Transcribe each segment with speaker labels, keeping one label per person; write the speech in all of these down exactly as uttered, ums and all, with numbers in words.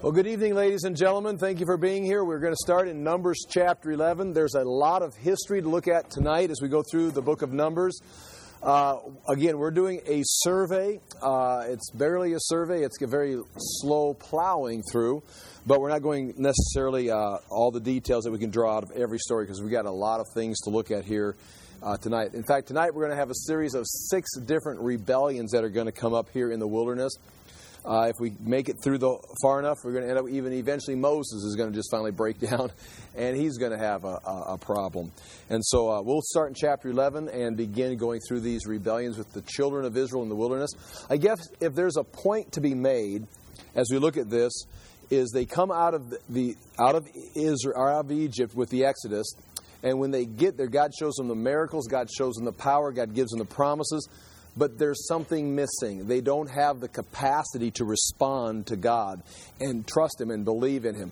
Speaker 1: Well, good evening, ladies and gentlemen. Thank you for being here. We're going to start in Numbers chapter eleven. There's a lot of history to look at tonight as we go through the book of Numbers. Uh, again, we're doing a survey. Uh, it's barely a survey. It's a very slow plowing through, but we're not going necessarily uh, all the details that we can draw out of every story because we've got a lot of things to look at here uh, tonight. In fact, tonight we're going to have a series of six different rebellions that are going to come up here in the wilderness. Uh, if we make it through the far enough, we're going to end up even eventually Moses is going to just finally break down, and he's going to have a, a, a problem. And so uh, we'll start in chapter eleven and begin going through these rebellions with the children of Israel in the wilderness. I guess if there's a point to be made as we look at this, is they come out of the, the out of Israel, out of Egypt with the Exodus, and when they get there, God shows them the miracles, God shows them the power, God gives them the promises. But there's something missing. They don't have the capacity to respond to God and trust Him and believe in Him.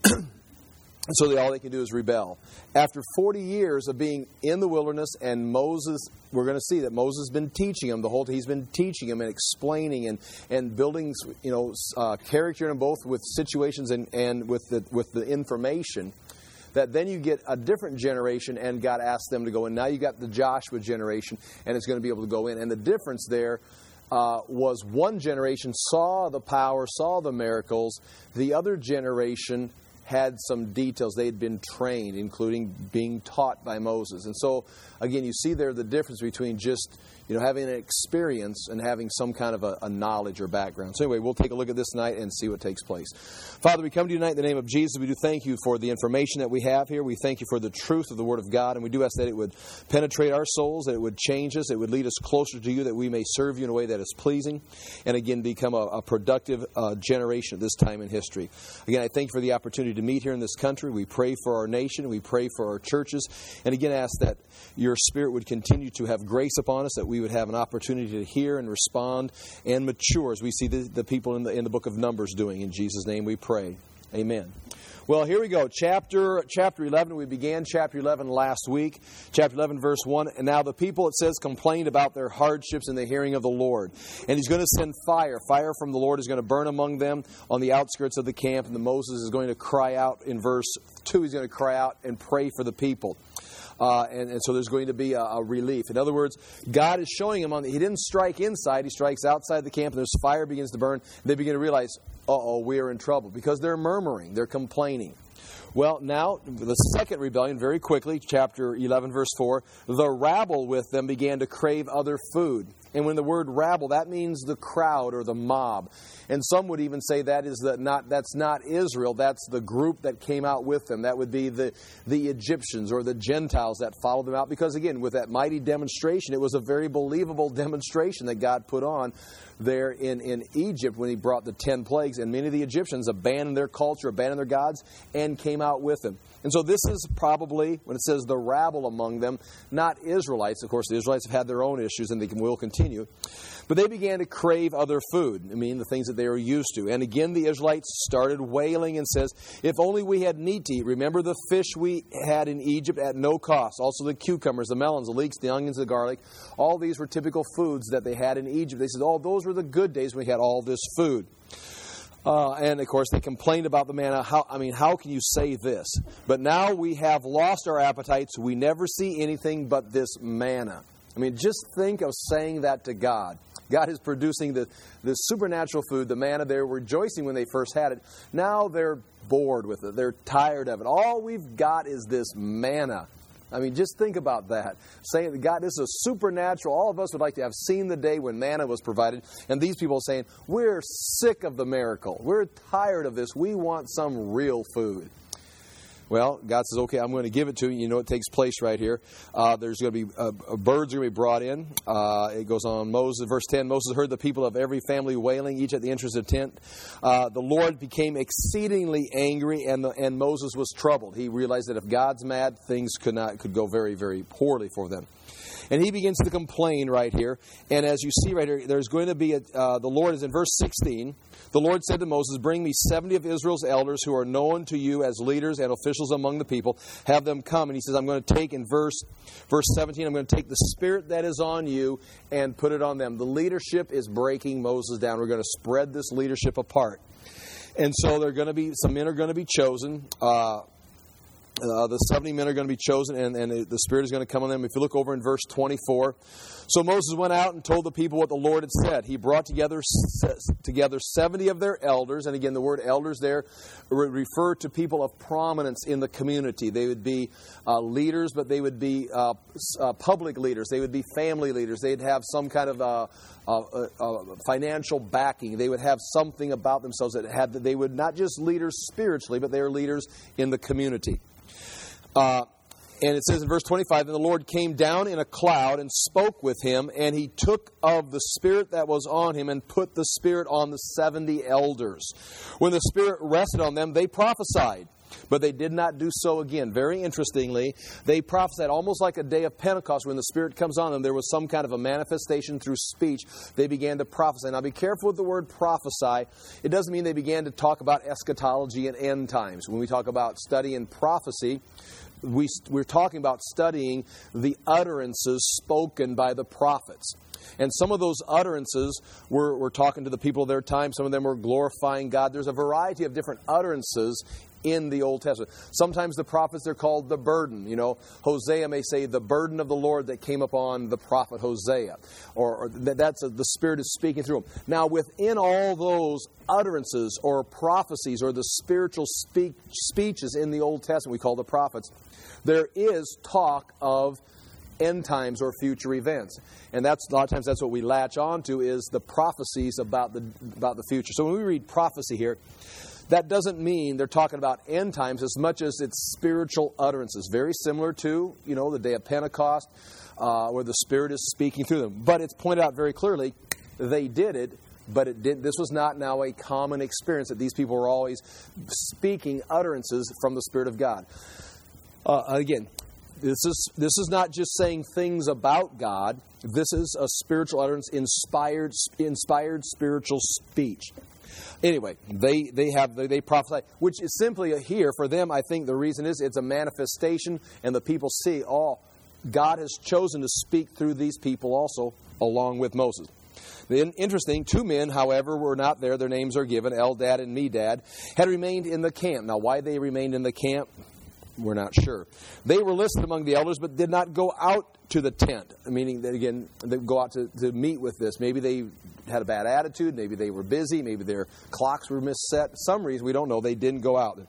Speaker 1: And so they, all they can do is rebel. After forty years of being in the wilderness, and Moses, we're going to see that Moses has been teaching them the whole time. He's been teaching them and explaining and, and building, you know, uh, character in them both with situations and, and with the with the information. That then you get a different generation, and God asks them to go in. Now you got the Joshua generation, and it's going to be able to go in. And the difference there uh, was one generation saw the power, saw the miracles. The other generation had some details. They had been trained, including being taught by Moses. And so, again, you see there the difference between just, you know, having an experience and having some kind of a, a knowledge or background. So anyway, we'll take a look at this tonight and see what takes place. Father, we come to you tonight in the name of Jesus. We do thank you for the information that we have here. We thank you for the truth of the Word of God. And we do ask that it would penetrate our souls, that it would change us, it would lead us closer to you, that we may serve you in a way that is pleasing, and again, become a, a productive uh, generation at this time in history. Again, I thank you for the opportunity to meet here in this country. We pray for our nation. We pray for our churches. And again, ask that your Spirit would continue to have grace upon us, that we would have an opportunity to hear and respond and mature as we see the, the people in the, in the book of Numbers doing. In Jesus' name we pray. Amen. Well, here we go. Chapter chapter eleven. We began chapter eleven last week. Chapter eleven, verse one. And now the people, it says, complained about their hardships in the hearing of the Lord. And He's going to send fire. Fire from the Lord is going to burn among them on the outskirts of the camp. And the Moses is going to cry out in verse two. He's going to cry out and pray for the people. Uh, and, and so there's going to be a, a relief. In other words, God is showing him on the, He didn't strike inside, He strikes outside the camp, and there's fire begins to burn. They begin to realize, uh-oh, we are in trouble, because they're murmuring, they're complaining. Well, now, the second rebellion, very quickly, chapter eleven, verse four, the rabble with them began to crave other food. And when the word rabble, that means the crowd or the mob. And some would even say that is the, not that's not Israel, that's the group that came out with them. That would be the, the Egyptians or the Gentiles that followed them out. Because again, with that mighty demonstration, it was a very believable demonstration that God put on there in, in Egypt when He brought the ten plagues. And many of the Egyptians abandoned their culture, abandoned their gods, and came out with them. And so this is probably, when it says the rabble among them, not Israelites. Of course, the Israelites have had their own issues, and they can, will continue. But they began to crave other food. I mean, the things that they were used to. And again, the Israelites started wailing and says, if only we had meat to eat. Remember the fish we had in Egypt at no cost. Also the cucumbers, the melons, the leeks, the onions, the garlic. All these were typical foods that they had in Egypt. They said, oh, those were the good days when we had all this food. Uh, and, of course, they complained about the manna. How, I mean, how can you say this? But now we have lost our appetites. We never see anything but this manna. I mean, just think of saying that to God. God is producing the, the supernatural food, the manna. They were rejoicing when they first had it. Now they're bored with it. They're tired of it. All we've got is this manna. I mean, just think about that. Saying that God, this is supernatural. All of us would like to have seen the day when manna was provided. And these people are saying, we're sick of the miracle. We're tired of this. We want some real food. Well, God says, okay, I'm going to give it to you. You know, it takes place right here. Uh, there's going to be, uh, birds are going to be brought in. Uh, it goes on, Moses, verse ten, Moses heard the people of every family wailing, each at the entrance of the tent. Uh, the Lord became exceedingly angry, and the, and Moses was troubled. He realized that if God's mad, things could not could go very, very poorly for them. And he begins to complain right here. And as you see right here, there's going to be, a, uh, the Lord is in verse sixteen. The Lord said to Moses, bring me seventy of Israel's elders who are known to you as leaders and officials among the people. Have them come. And he says, I'm going to take in verse, verse seventeen, I'm going to take the spirit that is on you and put it on them. The leadership is breaking Moses down. We're going to spread this leadership apart. And so there are going to be, some men are going to be chosen. Uh, Uh, the seventy men are going to be chosen, and, and the Spirit is going to come on them. If you look over in verse twenty-four, so Moses went out and told the people what the Lord had said. He brought together together seventy of their elders, and again, the word elders there would refer to people of prominence in the community. They would be uh, leaders, but they would be uh, uh, public leaders. They would be family leaders. They'd have some kind of uh, uh, uh, financial backing. They would have something about themselves that had. They would not just leaders spiritually, but they are leaders in the community. Uh, and it says in verse twenty-five, and the Lord came down in a cloud and spoke with him, and he took of the Spirit that was on him and put the Spirit on the seventy elders. When the Spirit rested on them, they prophesied, but they did not do so again. Very interestingly, they prophesied almost like a day of Pentecost. When the Spirit comes on them, there was some kind of a manifestation through speech. They began to prophesy. Now be careful with the word prophesy. It doesn't mean they began to talk about eschatology and end times. When we talk about studying prophecy, We, we're talking about studying the utterances spoken by the prophets. And some of those utterances were, were talking to the people of their time. Some of them were glorifying God. There's a variety of different utterances in the Old Testament. Sometimes the prophets are called the burden. You know, Hosea may say the burden of the Lord that came upon the prophet Hosea. Or, or that's a, the Spirit is speaking through him. Now, within all those utterances or prophecies or the spiritual speak, speeches in the Old Testament, we call the prophets, there is talk of end times or future events. And that's a lot of times that's what we latch on to is the prophecies about the about the future. So when we read prophecy here, that doesn't mean they're talking about end times as much as it's spiritual utterances. Very similar to, you know, the day of Pentecost, uh, where the Spirit is speaking through them. But it's pointed out very clearly, they did it, but it did. This was not now a common experience that these people were always speaking utterances from the Spirit of God. Uh, again, this is this is not just saying things about God. This is a spiritual utterance, inspired, inspired spiritual speech. Anyway, they they have they, they prophesy, which is simply a, here for them. I think the reason is it's a manifestation, and the people see, oh, God has chosen to speak through these people also, along with Moses. Then, interesting, two men, however, were not there. Their names are given. Eldad and Medad had remained in the camp. Now, why they remained in the camp, we're not sure. They were listed among the elders, but did not go out to the tent, meaning that, again, they go out to, to meet with this. Maybe they had a bad attitude. Maybe they were busy. Maybe their clocks were misset. Some reason, we don't know. They didn't go out.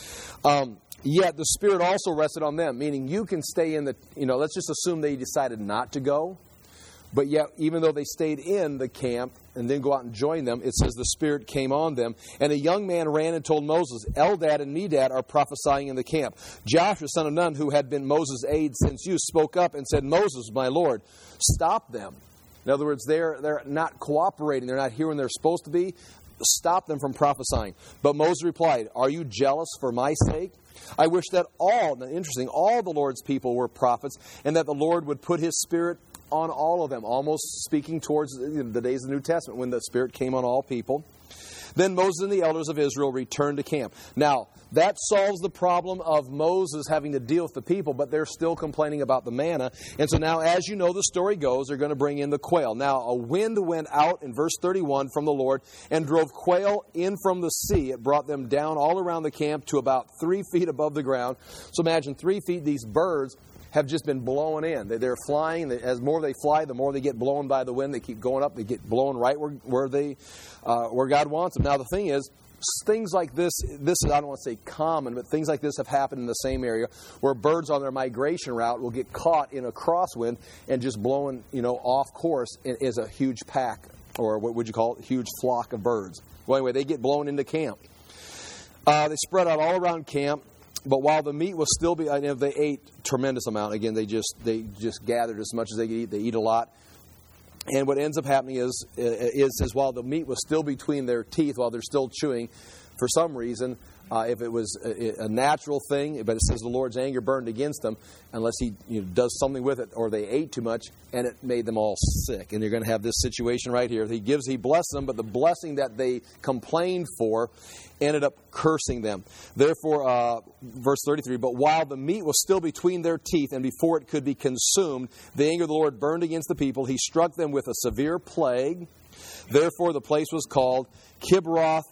Speaker 1: Um, yet the Spirit also rested on them, meaning you can stay in the, you know, let's just assume they decided not to go. But yet, even though they stayed in the camp and then go out and join them, it says the Spirit came on them. And a young man ran and told Moses, Eldad and Medad are prophesying in the camp. Joshua, son of Nun, who had been Moses' aide since youth, spoke up and said, Moses, my Lord, stop them. In other words, they're, they're not cooperating. They're not here when they're supposed to be. Stop them from prophesying. But Moses replied, are you jealous for my sake? I wish that all, interesting, all the Lord's people were prophets, and that the Lord would put His Spirit on all of them, almost speaking towards the days of the New Testament when the Spirit came on all people. Then Moses and the elders of Israel returned to camp. Now, that solves the problem of Moses having to deal with the people, but they're still complaining about the manna. And so now, as you know, the story goes, they're going to bring in the quail. Now, a wind went out in verse thirty-one from the Lord and drove quail in from the sea. It brought them down all around the camp to about three feet above the ground. So imagine three feet, these birds have just been blowing in. They're flying. As more they fly, the more they get blown by the wind. They keep going up. They get blown right where, where they, uh, where God wants them. Now, the thing is, things like this, this is, I don't want to say common, but things like this have happened in the same area where birds on their migration route will get caught in a crosswind and just blown, you know, off course is a huge pack, or what would you call it, a huge flock of birds. Well, anyway, they get blown into camp. Uh, they spread out all around camp. But while the meat was still be, I know they ate tremendous amount. Again, they just they just gathered as much as they could eat. They eat a lot. And what ends up happening is, is, is while the meat was still between their teeth, while they're still chewing, for some reason, uh, if it was a, a natural thing, but it says the Lord's anger burned against them, unless He you know, does something with it, or they ate too much, and it made them all sick. And you're going to have this situation right here. He gives, He blessed them, but the blessing that they complained for ended up cursing them. Therefore, uh, verse thirty-three, but while the meat was still between their teeth, and before it could be consumed, the anger of the Lord burned against the people. He struck them with a severe plague. Therefore, the place was called Kibroth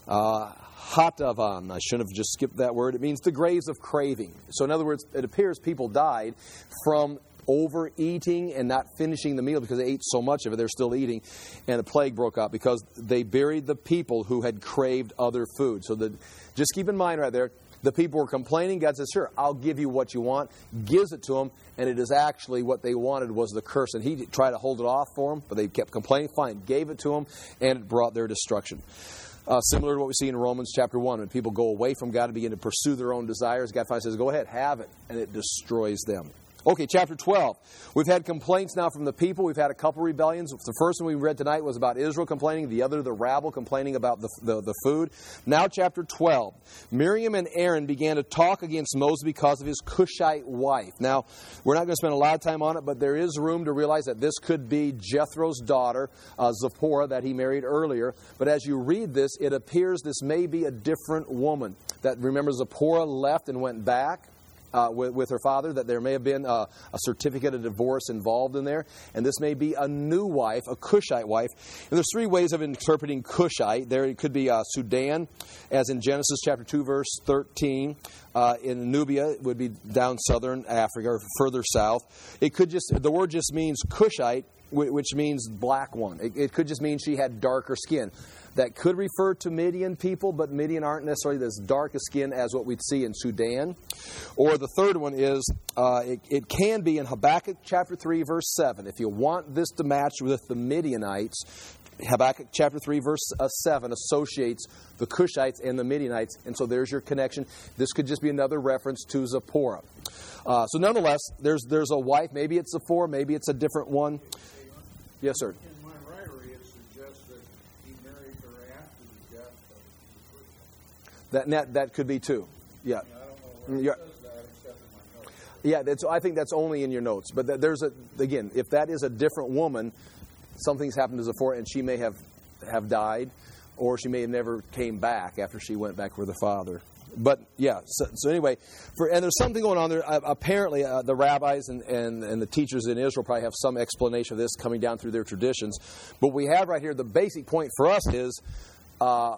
Speaker 1: Uh, Hatavan, I shouldn't have just skipped that word. It means the graves of craving. So in other words, it appears people died from overeating and not finishing the meal because they ate so much of it, they're still eating. And a plague broke out because they buried the people who had craved other food. So the, just keep in mind right there, the people were complaining. God says, sure, I'll give you what you want. Gives it to them. And it is actually what they wanted was the curse. And he tried to hold it off for them, but they kept complaining. Fine, gave it to them, and it brought their destruction. Uh, similar to what we see in Romans chapter one. When people go away from God and begin to pursue their own desires, God finally says, go ahead, have it. And it destroys them. Okay, chapter twelve. We've had complaints now from the people. We've had a couple rebellions. The first one we read tonight was about Israel complaining. The other, the rabble, complaining about the, the, the food. Now chapter twelve. Miriam and Aaron began to talk against Moses because of his Cushite wife. Now, we're not going to spend a lot of time on it, but there is room to realize that this could be Jethro's daughter, uh, Zipporah, that he married earlier. But as you read this, it appears this may be a different woman. That, remember, Zipporah left and went back. Uh, with, with her father, that there may have been a, a certificate of divorce involved in there. And this may be a new wife, a Cushite wife. And there's three ways of interpreting Cushite. There it could be uh, Sudan, as in Genesis chapter two, verse thirteen. Uh, in Nubia, it would be down southern Africa or further south. It could just, the word just means Cushite, which means black one. It, it could just mean she had darker skin. That could refer to Midian people, but Midian aren't necessarily as dark a skin as what we'd see in Sudan. Or the third one is, uh, it, it can be in Habakkuk chapter three, verse seven. If you want this to match with the Midianites, Habakkuk chapter three, verse seven associates the Cushites and the Midianites, and so there's your connection. This could just be another reference to Zipporah. Uh, so nonetheless, there's there's a wife. Maybe it's Zipporah, maybe it's a different one. Yes, sir.
Speaker 2: In my writery, it suggests that he married her after the death of the Cushite.
Speaker 1: That, that that could be too. Yeah.
Speaker 2: I, mean, I don't know where
Speaker 1: Yeah.
Speaker 2: it says that except in my notes.
Speaker 1: Yeah, that's, I think that's only in your notes. But th- there's a again, if that is a different woman, something's happened to Zipporah, and she may have, have died, or she may have never came back after she went back with her father. But yeah, so, so anyway, for, and there's something going on there. Uh, apparently, uh, the rabbis and, and, and the teachers in Israel probably have some explanation of this coming down through their traditions. But we have right here, the basic point for us is uh,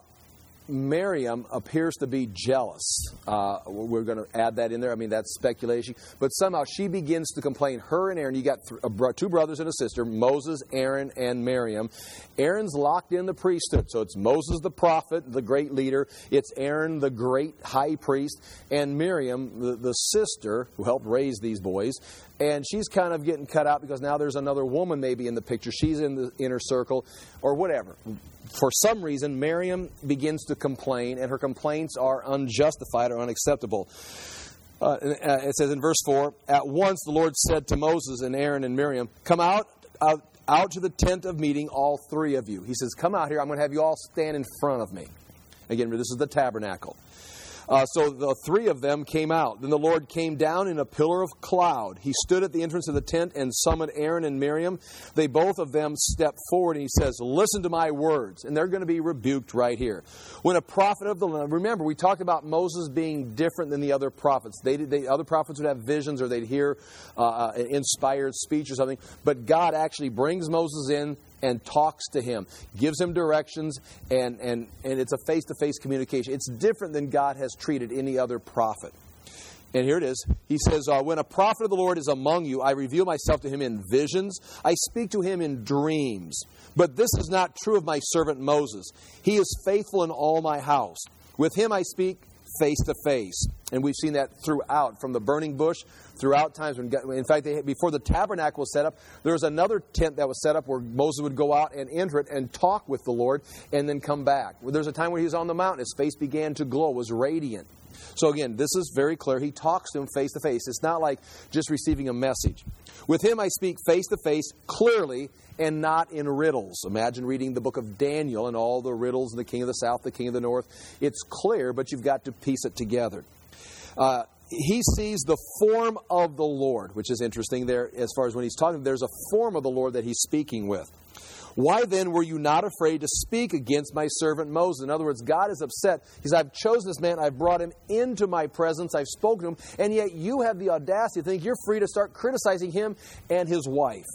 Speaker 1: Miriam appears to be jealous. Uh, we're going to add that in there. I mean, that's speculation. But somehow she begins to complain. Her and Aaron, you got th- bro- two brothers and a sister, Moses, Aaron, and Miriam. Aaron's locked in the priesthood. So it's Moses the prophet, the great leader. It's Aaron the great high priest. And Miriam, the, the sister who helped raise these boys. And she's kind of getting cut out because now there's another woman maybe in the picture. She's in the inner circle or whatever. For some reason, Miriam begins to complain, and her complaints are unjustified or unacceptable. Uh, it says in verse four, "At once the Lord said to Moses and Aaron and Miriam, 'Come out, out, out to the tent of meeting, all three of you.'" He says, "Come out here. I'm going to have you all stand in front of me." Again, this is the tabernacle. Uh, so the three of them came out. Then the Lord came down in a pillar of cloud. He stood at the entrance of the tent and summoned Aaron and Miriam. They both of them stepped forward, and he says, "Listen to my words." And they're going to be rebuked right here. When a prophet of the Lord, remember, we talked about Moses being different than the other prophets. They, they other prophets would have visions, or they'd hear uh, an inspired speech or something. But God actually brings Moses in and talks to him, gives him directions, and, and, and it's a face-to-face communication. It's different than God has treated any other prophet. And here it is. He says, uh, "When a prophet of the Lord is among you, I reveal myself to him in visions. I speak to him in dreams. But this is not true of my servant Moses. He is faithful in all my house. With him I speak face to face." And we've seen that throughout, from the burning bush, throughout times when, God, in fact, they, before the tabernacle was set up, there was another tent that was set up where Moses would go out and enter it and talk with the Lord and then come back. There's a time when he was on the mountain, his face began to glow, was radiant. So again, this is very clear. He talks to him face to face. It's not like just receiving a message. "With him I speak face to face, clearly, and not in riddles." Imagine reading the book of Daniel and all the riddles, and the king of the south, the king of the north. It's clear, but you've got to piece it together. Uh, he sees the form of the Lord, which is interesting there as far as when he's talking. There's a form of the Lord that he's speaking with. "Why then were you not afraid to speak against my servant Moses?" In other words, God is upset. He says, "I've chosen this man. I've brought him into my presence. I've spoken to him. And yet you have the audacity to think you're free to start criticizing him and his wife."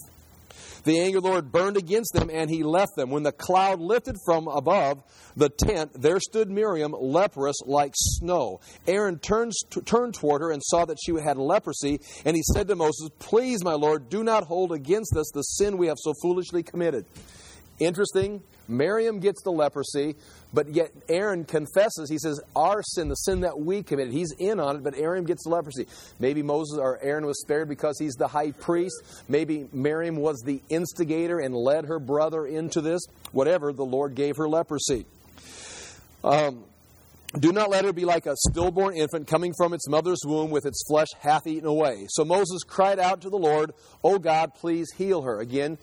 Speaker 1: The anger of the Lord burned against them, and he left them. When the cloud lifted from above the tent, there stood Miriam, leprous like snow. Aaron turned, turned toward her and saw that she had leprosy, and he said to Moses, "Please, my Lord, do not hold against us the sin we have so foolishly committed." Interesting. Miriam gets the leprosy, but yet Aaron confesses. He says, our sin, the sin that we committed. He's in on it, but Aaron gets the leprosy. Maybe Moses or Aaron was spared because he's the high priest. Maybe Miriam was the instigator and led her brother into this. Whatever, the Lord gave her leprosy. Um, Do not let her be like a stillborn infant coming from its mother's womb with its flesh half eaten away. So Moses cried out to the Lord, "O God, please heal her." Again,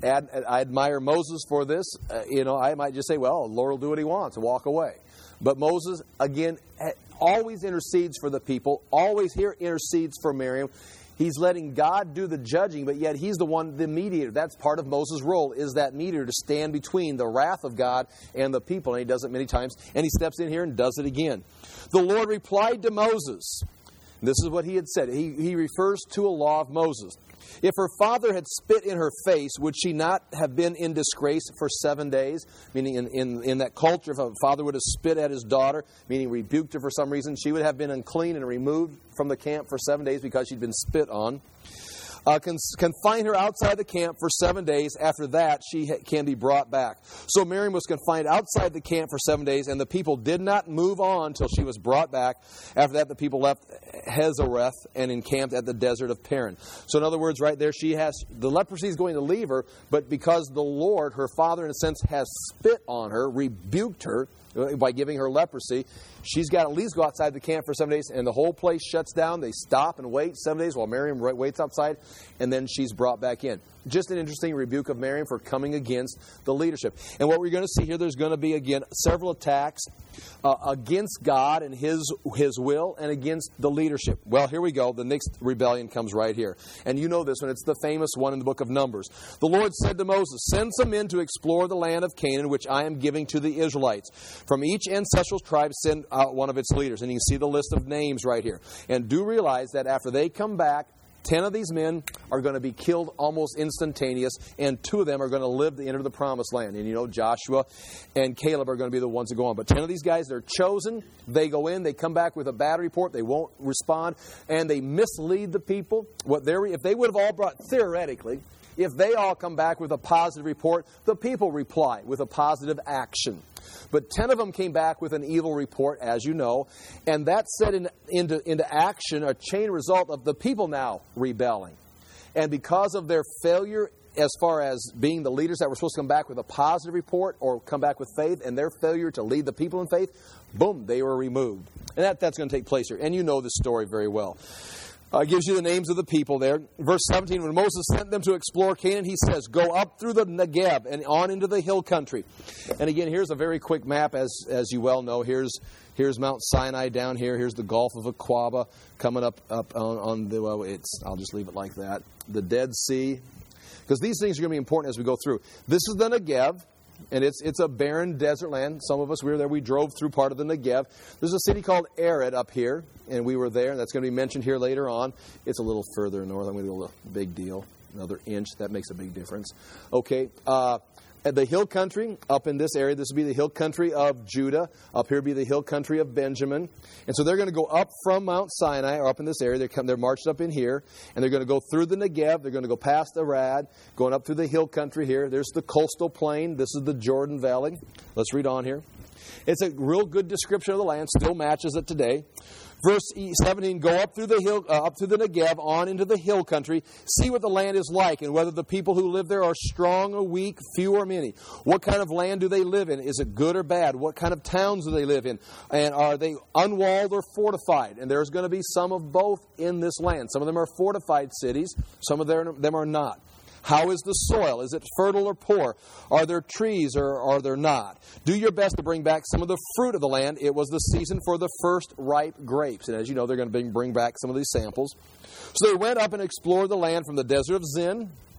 Speaker 1: I admire Moses for this. Uh, you know, I might just say, well, the Lord will do what he wants and walk away. But Moses, again, always intercedes for the people, always here intercedes for Miriam. He's letting God do the judging, but yet he's the one, the mediator. That's part of Moses' role, is that mediator to stand between the wrath of God and the people. And he does it many times. And he steps in here and does it again. The Lord replied to Moses. This is what he had said. He, he refers to a law of Moses. If her father had spit in her face, would she not have been in disgrace for seven days? Meaning in, in, in that culture, if a father would have spit at his daughter, meaning rebuked her for some reason, she would have been unclean and removed from the camp for seven days because she'd been spit on. Uh, can confine her outside the camp for seven days. After that, she ha- can be brought back. So Miriam was confined outside the camp for seven days, and the people did not move on until she was brought back. After that, the people left Hazareth and encamped at the desert of Paran. So in other words, right there, she has the leprosy is going to leave her, but because the Lord, her father, in a sense, has spit on her, rebuked her by giving her leprosy, she's got to at least go outside the camp for seven days, and the whole place shuts down. They stop and wait seven days while Miriam waits outside, and then she's brought back in. Just an interesting rebuke of Miriam for coming against the leadership. And what we're going to see here, there's going to be, again, several attacks uh, against God and His His will and against the leadership. Well, here we go. The next rebellion comes right here. And you know this one. It's the famous one in the book of Numbers. The Lord said to Moses, "Send some men to explore the land of Canaan, which I am giving to the Israelites. From each ancestral tribe, send out one of its leaders." And you can see the list of names right here. And do realize that after they come back, ten of these men are going to be killed almost instantaneous, and two of them are going to live to enter the promised land. And you know, Joshua and Caleb are going to be the ones that go on. But ten of these guys, they're chosen. They go in. They come back with a bad report. They won't respond, and they mislead the people. What they're, if they would have all brought, theoretically, if they all come back with a positive report, the people reply with a positive action. But ten of them came back with an evil report, as you know, and that set in, into, into action a chain result of the people now rebelling. And because of their failure as far as being the leaders that were supposed to come back with a positive report or come back with faith, and their failure to lead the people in faith, boom, they were removed. And that, that's going to take place here. And you know this story very well. Uh, gives you the names of the people there. Verse seventeen, when Moses sent them to explore Canaan, he says, "Go up through the Negeb and on into the hill country." And again, here's a very quick map, as as you well know. Here's here's Mount Sinai down here. Here's the Gulf of Aqaba coming up up on, on the. Well, it's I'll just leave it like that. The Dead Sea, because these things are going to be important as we go through. This is the Negev. And it's it's a barren desert land. Some of us, we were there. We drove through part of the Negev. There's a city called Arad up here, and we were there. And that's going to be mentioned here later on. It's a little further north. I'm going to do a big deal. Another inch. That makes a big difference. Okay. Uh, at the hill country, up in this area, this would be the hill country of Judah. Up here would be the hill country of Benjamin. And so they're going to go up from Mount Sinai, or up in this area. They're, come, they're marched up in here. And they're going to go through the Negev. They're going to go past Arad, going up through the hill country here. There's the coastal plain. This is the Jordan Valley. Let's read on here. It's a real good description of the land. Still matches it today. Verse seventeen, go up through the hill, uh, up through the Negev, on into the hill country. See what the land is like, and whether the people who live there are strong or weak, few or many. What kind of land do they live in? Is it good or bad? What kind of towns do they live in? And are they unwalled or fortified? And there's going to be some of both in this land. Some of them are fortified cities. Some of them are not. How is the soil? Is it fertile or poor? Are there trees or are there not? Do your best to bring back some of the fruit of the land. It was the season for the first ripe grapes. And as you know, they're going to bring, bring back some of these samples. So they went up and explored the land from the desert of Zin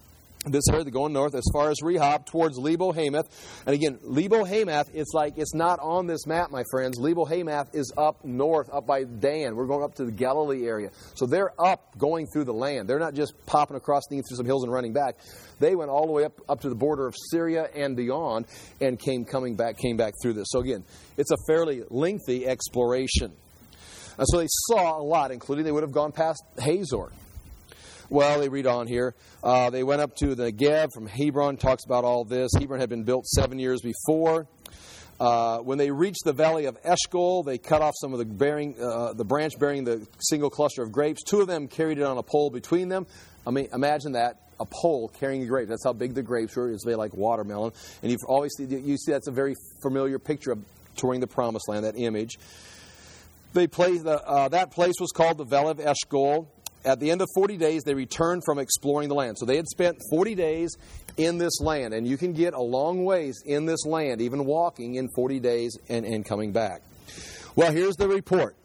Speaker 1: this area, they're going north as far as Rehob towards Lebo-Hamath. And again, Lebo-Hamath, it's like it's not on this map, my friends. Lebo-Hamath is up north, up by Dan. We're going up to the Galilee area. So they're up going through the land. They're not just popping across, sneaking through some hills and running back. They went all the way up, up to the border of Syria and beyond and came coming back, came back through this. So again, it's a fairly lengthy exploration. And so they saw a lot, including they would have gone past Hazor. Well, they read on here. Uh, they went up to the Negev from Hebron, talks about all this. Hebron had been built seven years before. Uh, when they reached the valley of Eshcol, they cut off some of the bearing, uh, the branch bearing the single cluster of grapes. Two of them carried it on a pole between them. I mean, imagine that, a pole carrying the grapes. That's how big the grapes were. It's very like watermelon. And you've always you see that's a very familiar picture of touring the Promised Land, that image. They placed, the, uh, that place was called the Valley of Eshcol. At the end of forty days, they returned from exploring the land. So they had spent forty days in this land. And you can get a long ways in this land, even walking in forty days and, and coming back. Well, here's the report.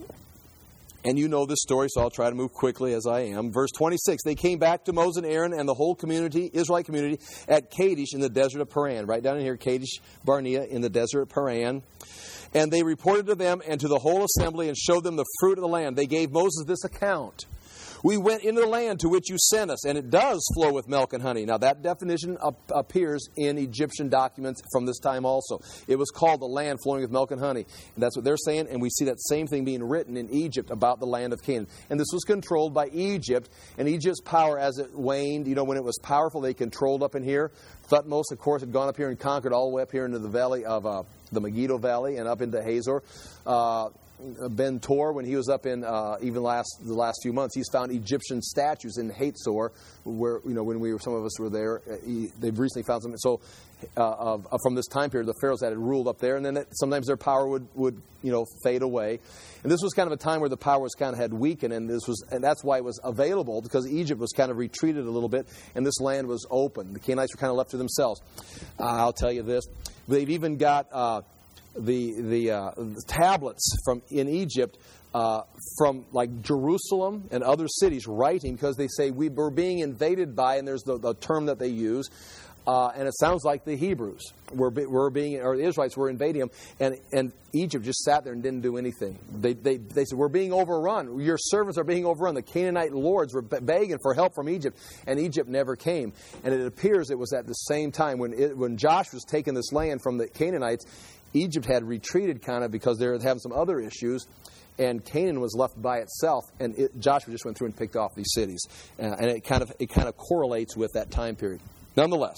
Speaker 1: And you know this story, so I'll try to move quickly as I am. Verse twenty-six, they came back to Moses and Aaron and the whole community, Israelite community, at Kadesh in the desert of Paran. Right down in here, Kadesh Barnea in the desert of Paran. And they reported to them and to the whole assembly and showed them the fruit of the land. They gave Moses this account. We went into the land to which you sent us, and it does flow with milk and honey. Now, that definition up, appears in Egyptian documents from this time also. It was called the land flowing with milk and honey. And that's what they're saying, and we see that same thing being written in Egypt about the land of Canaan. And this was controlled by Egypt, and Egypt's power as it waned, you know, when it was powerful, they controlled up in here. Thutmose, of course, had gone up here and conquered all the way up here into the valley of uh, the Megiddo Valley and up into Hazor. Uh, Ben Tor, when he was up in uh, even last the last few months, he's found Egyptian statues in Hazor, where you know when we were some of us were there. He, they've recently found some. So uh, of, of, from this time period, the pharaohs that had ruled up there, and then it, sometimes their power would would you know fade away. And this was kind of a time where the power was kind of had weakened, and this was and that's why it was available, because Egypt was kind of retreated a little bit, and this land was open. The Canaanites were kind of left to themselves. Uh, I'll tell you this: they've even got. Uh, The the, uh, the tablets from in Egypt uh, from like Jerusalem and other cities writing, because they say we were being invaded by, and there's the, the term that they use, uh, and it sounds like the Hebrews were were being, or the Israelites were invading them, and and Egypt just sat there and didn't do anything. They they they said, we're being overrun. Your servants are being overrun. The Canaanite lords were begging for help from Egypt, and Egypt never came. And it appears it was at the same time when it, when Joshua was taking this land from the Canaanites. Egypt had retreated kind of because they were having some other issues, and Canaan was left by itself, and it, Joshua just went through and picked off these cities. Uh, and it kind of it kind of correlates with that time period. Nonetheless,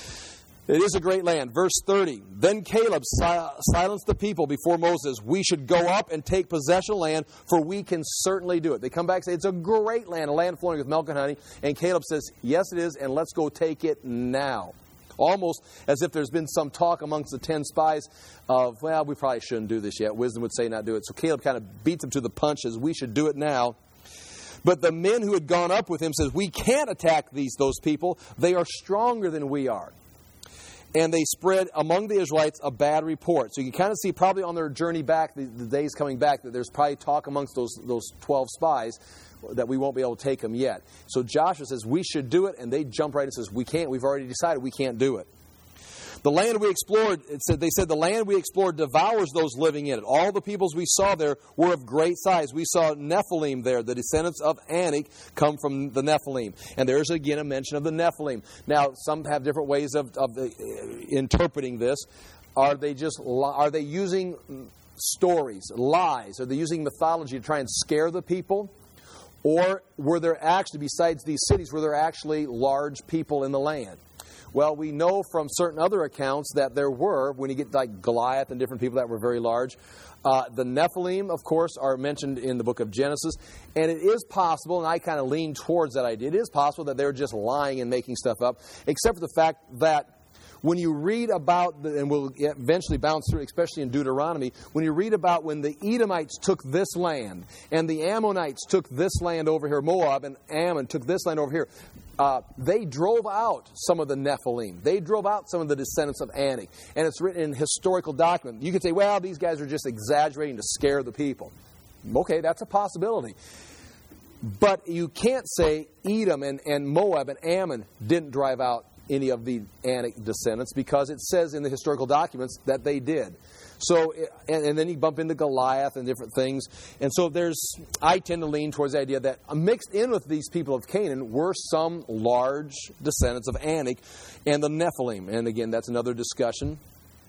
Speaker 1: it is a great land. Verse thirty, then Caleb si- silenced the people before Moses. We should go up and take possession of land, for we can certainly do it. They come back and say, it's a great land, a land flowing with milk and honey. And Caleb says, yes, it is, and let's go take it now. Almost as if there's been some talk amongst the ten spies of, well, we probably shouldn't do this yet. Wisdom would say not do it. So Caleb kind of beats them to the punch as we should do it now. But the men who had gone up with him says, we can't attack these those people. They are stronger than we are. And they spread among the Israelites a bad report. So you can kind of see probably on their journey back, the, the days coming back, that there's probably talk amongst those those twelve spies that we won't be able to take them yet. So Joshua says, we should do it, and they jump right and says, we can't. We've already decided we can't do it. The land we explored, it said, they said, the land we explored devours those living in it. All the peoples we saw there were of great size. We saw Nephilim there. The descendants of Anak come from the Nephilim. And there's again a mention of the Nephilim. Now, some have different ways of, of the, uh, interpreting this. Are they just, are they using stories, lies? Are they using mythology to try and scare the people? Or were there actually, besides these cities, were there actually large people in the land? Well, we know from certain other accounts that there were, when you get like Goliath and different people that were very large. Uh, the Nephilim, of course, are mentioned in the book of Genesis. And it is possible, and I kind of lean towards that idea, it is possible that they're just lying and making stuff up, except for the fact that when you read about, the, and we'll eventually bounce through, especially in Deuteronomy, when you read about when the Edomites took this land, and the Ammonites took this land over here, Moab and Ammon took this land over here, uh, they drove out some of the Nephilim. They drove out some of the descendants of Anak. And it's written in historical document. You could say, well, these guys are just exaggerating to scare the people. Okay, that's a possibility. But you can't say Edom and, and Moab and Ammon didn't drive out any of the Anak descendants, because it says in the historical documents that they did. So, and, and then you bump into Goliath and different things. And so there's, I tend to lean towards the idea that mixed in with these people of Canaan were some large descendants of Anak and the Nephilim. And again, that's another discussion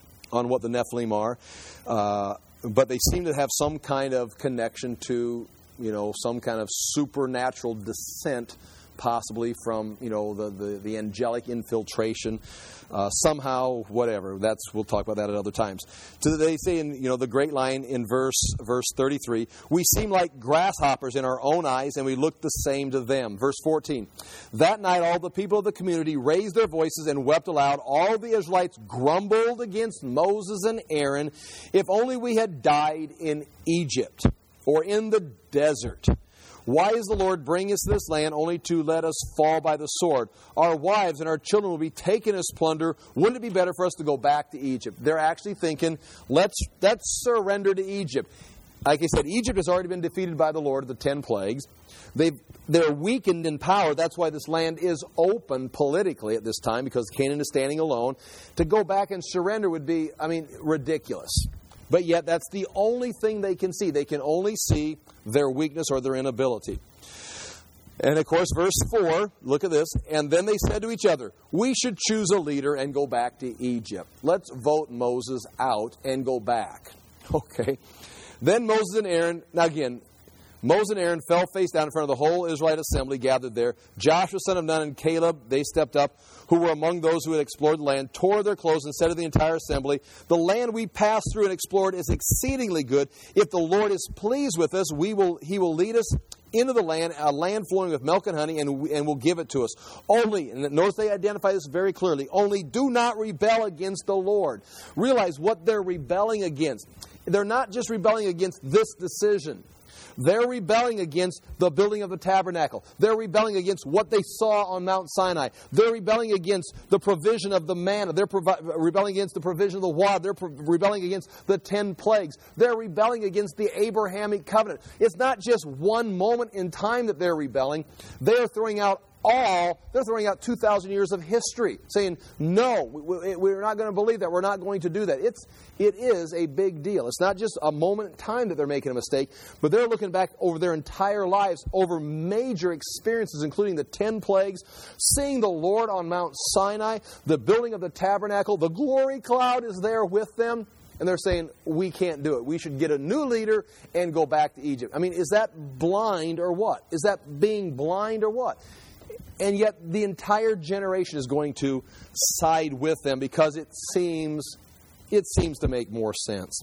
Speaker 1: on what the Nephilim are. Uh, but they seem to have some kind of connection to, you know, some kind of supernatural descent, possibly from, you know, the, the, the angelic infiltration, uh, somehow, whatever. That's, we'll talk about that at other times. So they say in, you know, the great line in verse verse thirty-three, we seem like grasshoppers in our own eyes, and we look the same to them. Verse fourteen, that night all the people of the community raised their voices and wept aloud. All the Israelites grumbled against Moses and Aaron. If only we had died in Egypt or in the desert. Why is the Lord bringing us to this land only to let us fall by the sword? Our wives and our children will be taken as plunder. Wouldn't it be better for us to go back to Egypt? They're actually thinking, let's, let's surrender to Egypt. Like I said, Egypt has already been defeated by the Lord of the ten plagues. They've, they're weakened in power. That's why this land is open politically at this time, because Canaan is standing alone. To go back and surrender would be, I mean, ridiculous. But yet that's the only thing they can see. They can only see their weakness or their inability. And of course, verse four, look at this. And then they said to each other, we should choose a leader and go back to Egypt. Let's vote Moses out and go back. Okay. Then Moses and Aaron, now again, Moses and Aaron fell face down in front of the whole Israelite assembly gathered there. Joshua, son of Nun, and Caleb, they stepped up, who were among those who had explored the land, tore their clothes and said to the entire assembly, the land we passed through and explored is exceedingly good. If the Lord is pleased with us, we will, He will lead us into the land, a land flowing with milk and honey, and, and will give it to us. Only, and notice they identify this very clearly, only do not rebel against the Lord. Realize what they're rebelling against. They're not just rebelling against this decision. They're rebelling against the building of the tabernacle. They're rebelling against what they saw on Mount Sinai. They're rebelling against the provision of the manna. They're provi- rebelling against the provision of the water. They're pro- rebelling against the ten plagues. They're rebelling against the Abrahamic covenant. It's not just one moment in time that they're rebelling. They're throwing out all, they're throwing out two thousand years of history, saying, no, we, we're not going to believe that. We're not going to do that. It's, it is a big deal. It's not just a moment in time that they're making a mistake, but they're looking back over their entire lives, over major experiences, including the ten plagues, seeing the Lord on Mount Sinai, the building of the tabernacle, the glory cloud is there with them. And they're saying, we can't do it. We should get a new leader and go back to Egypt. I mean, is that blind or what? Is that being blind or what? And yet the entire generation is going to side with them because it seems it seems to make more sense.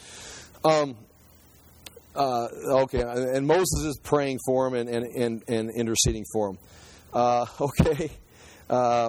Speaker 1: Um, uh, okay, and Moses is praying for him and, and, and, and interceding for him. Uh, okay. Uh,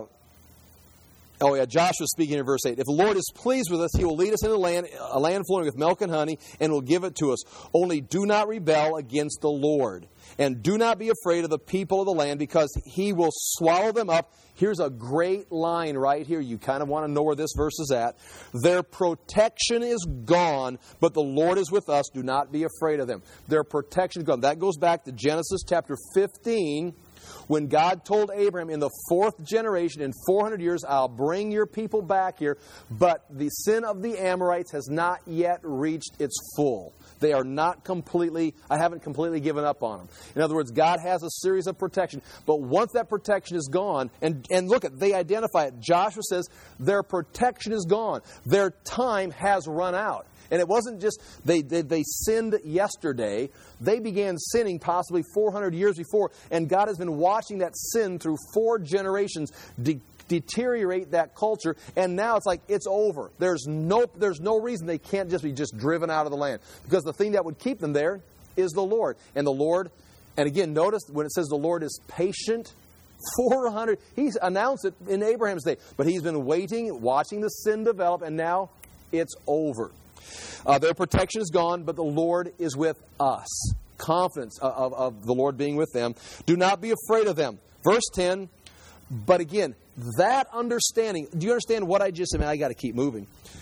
Speaker 1: Oh, yeah, Joshua speaking in verse eight. If the Lord is pleased with us, He will lead us into a land, a land flowing with milk and honey, and will give it to us. Only do not rebel against the Lord. And do not be afraid of the people of the land, because He will swallow them up. Here's a great line right here. You kind of want to know where this verse is at. Their protection is gone, but the Lord is with us. Do not be afraid of them. Their protection is gone. That goes back to Genesis chapter fifteen. When God told Abraham, in the fourth generation, in four hundred years, I'll bring your people back here, but the sin of the Amorites has not yet reached its full. They are not completely, I haven't completely given up on them. In other words, God has a series of protection. But once that protection is gone, and, and look at, they identify it. Joshua says, their protection is gone. Their time has run out. And it wasn't just they, they they sinned yesterday. They began sinning possibly four hundred years before. And God has been watching that sin through four generations de- deteriorate that culture. And now it's like it's over. There's no, there's no reason they can't just be just driven out of the land. Because the thing that would keep them there is the Lord. And the Lord, and again, notice when it says the Lord is patient, four hundred, He's announced it in Abraham's day. But He's been waiting, watching the sin develop, and now it's over. Uh, their protection is gone, but the Lord is with us. Confidence of, of, of the Lord being with them. Do not be afraid of them. Verse ten, but again, that understanding, do you understand what I just said? I mean, I got to keep moving.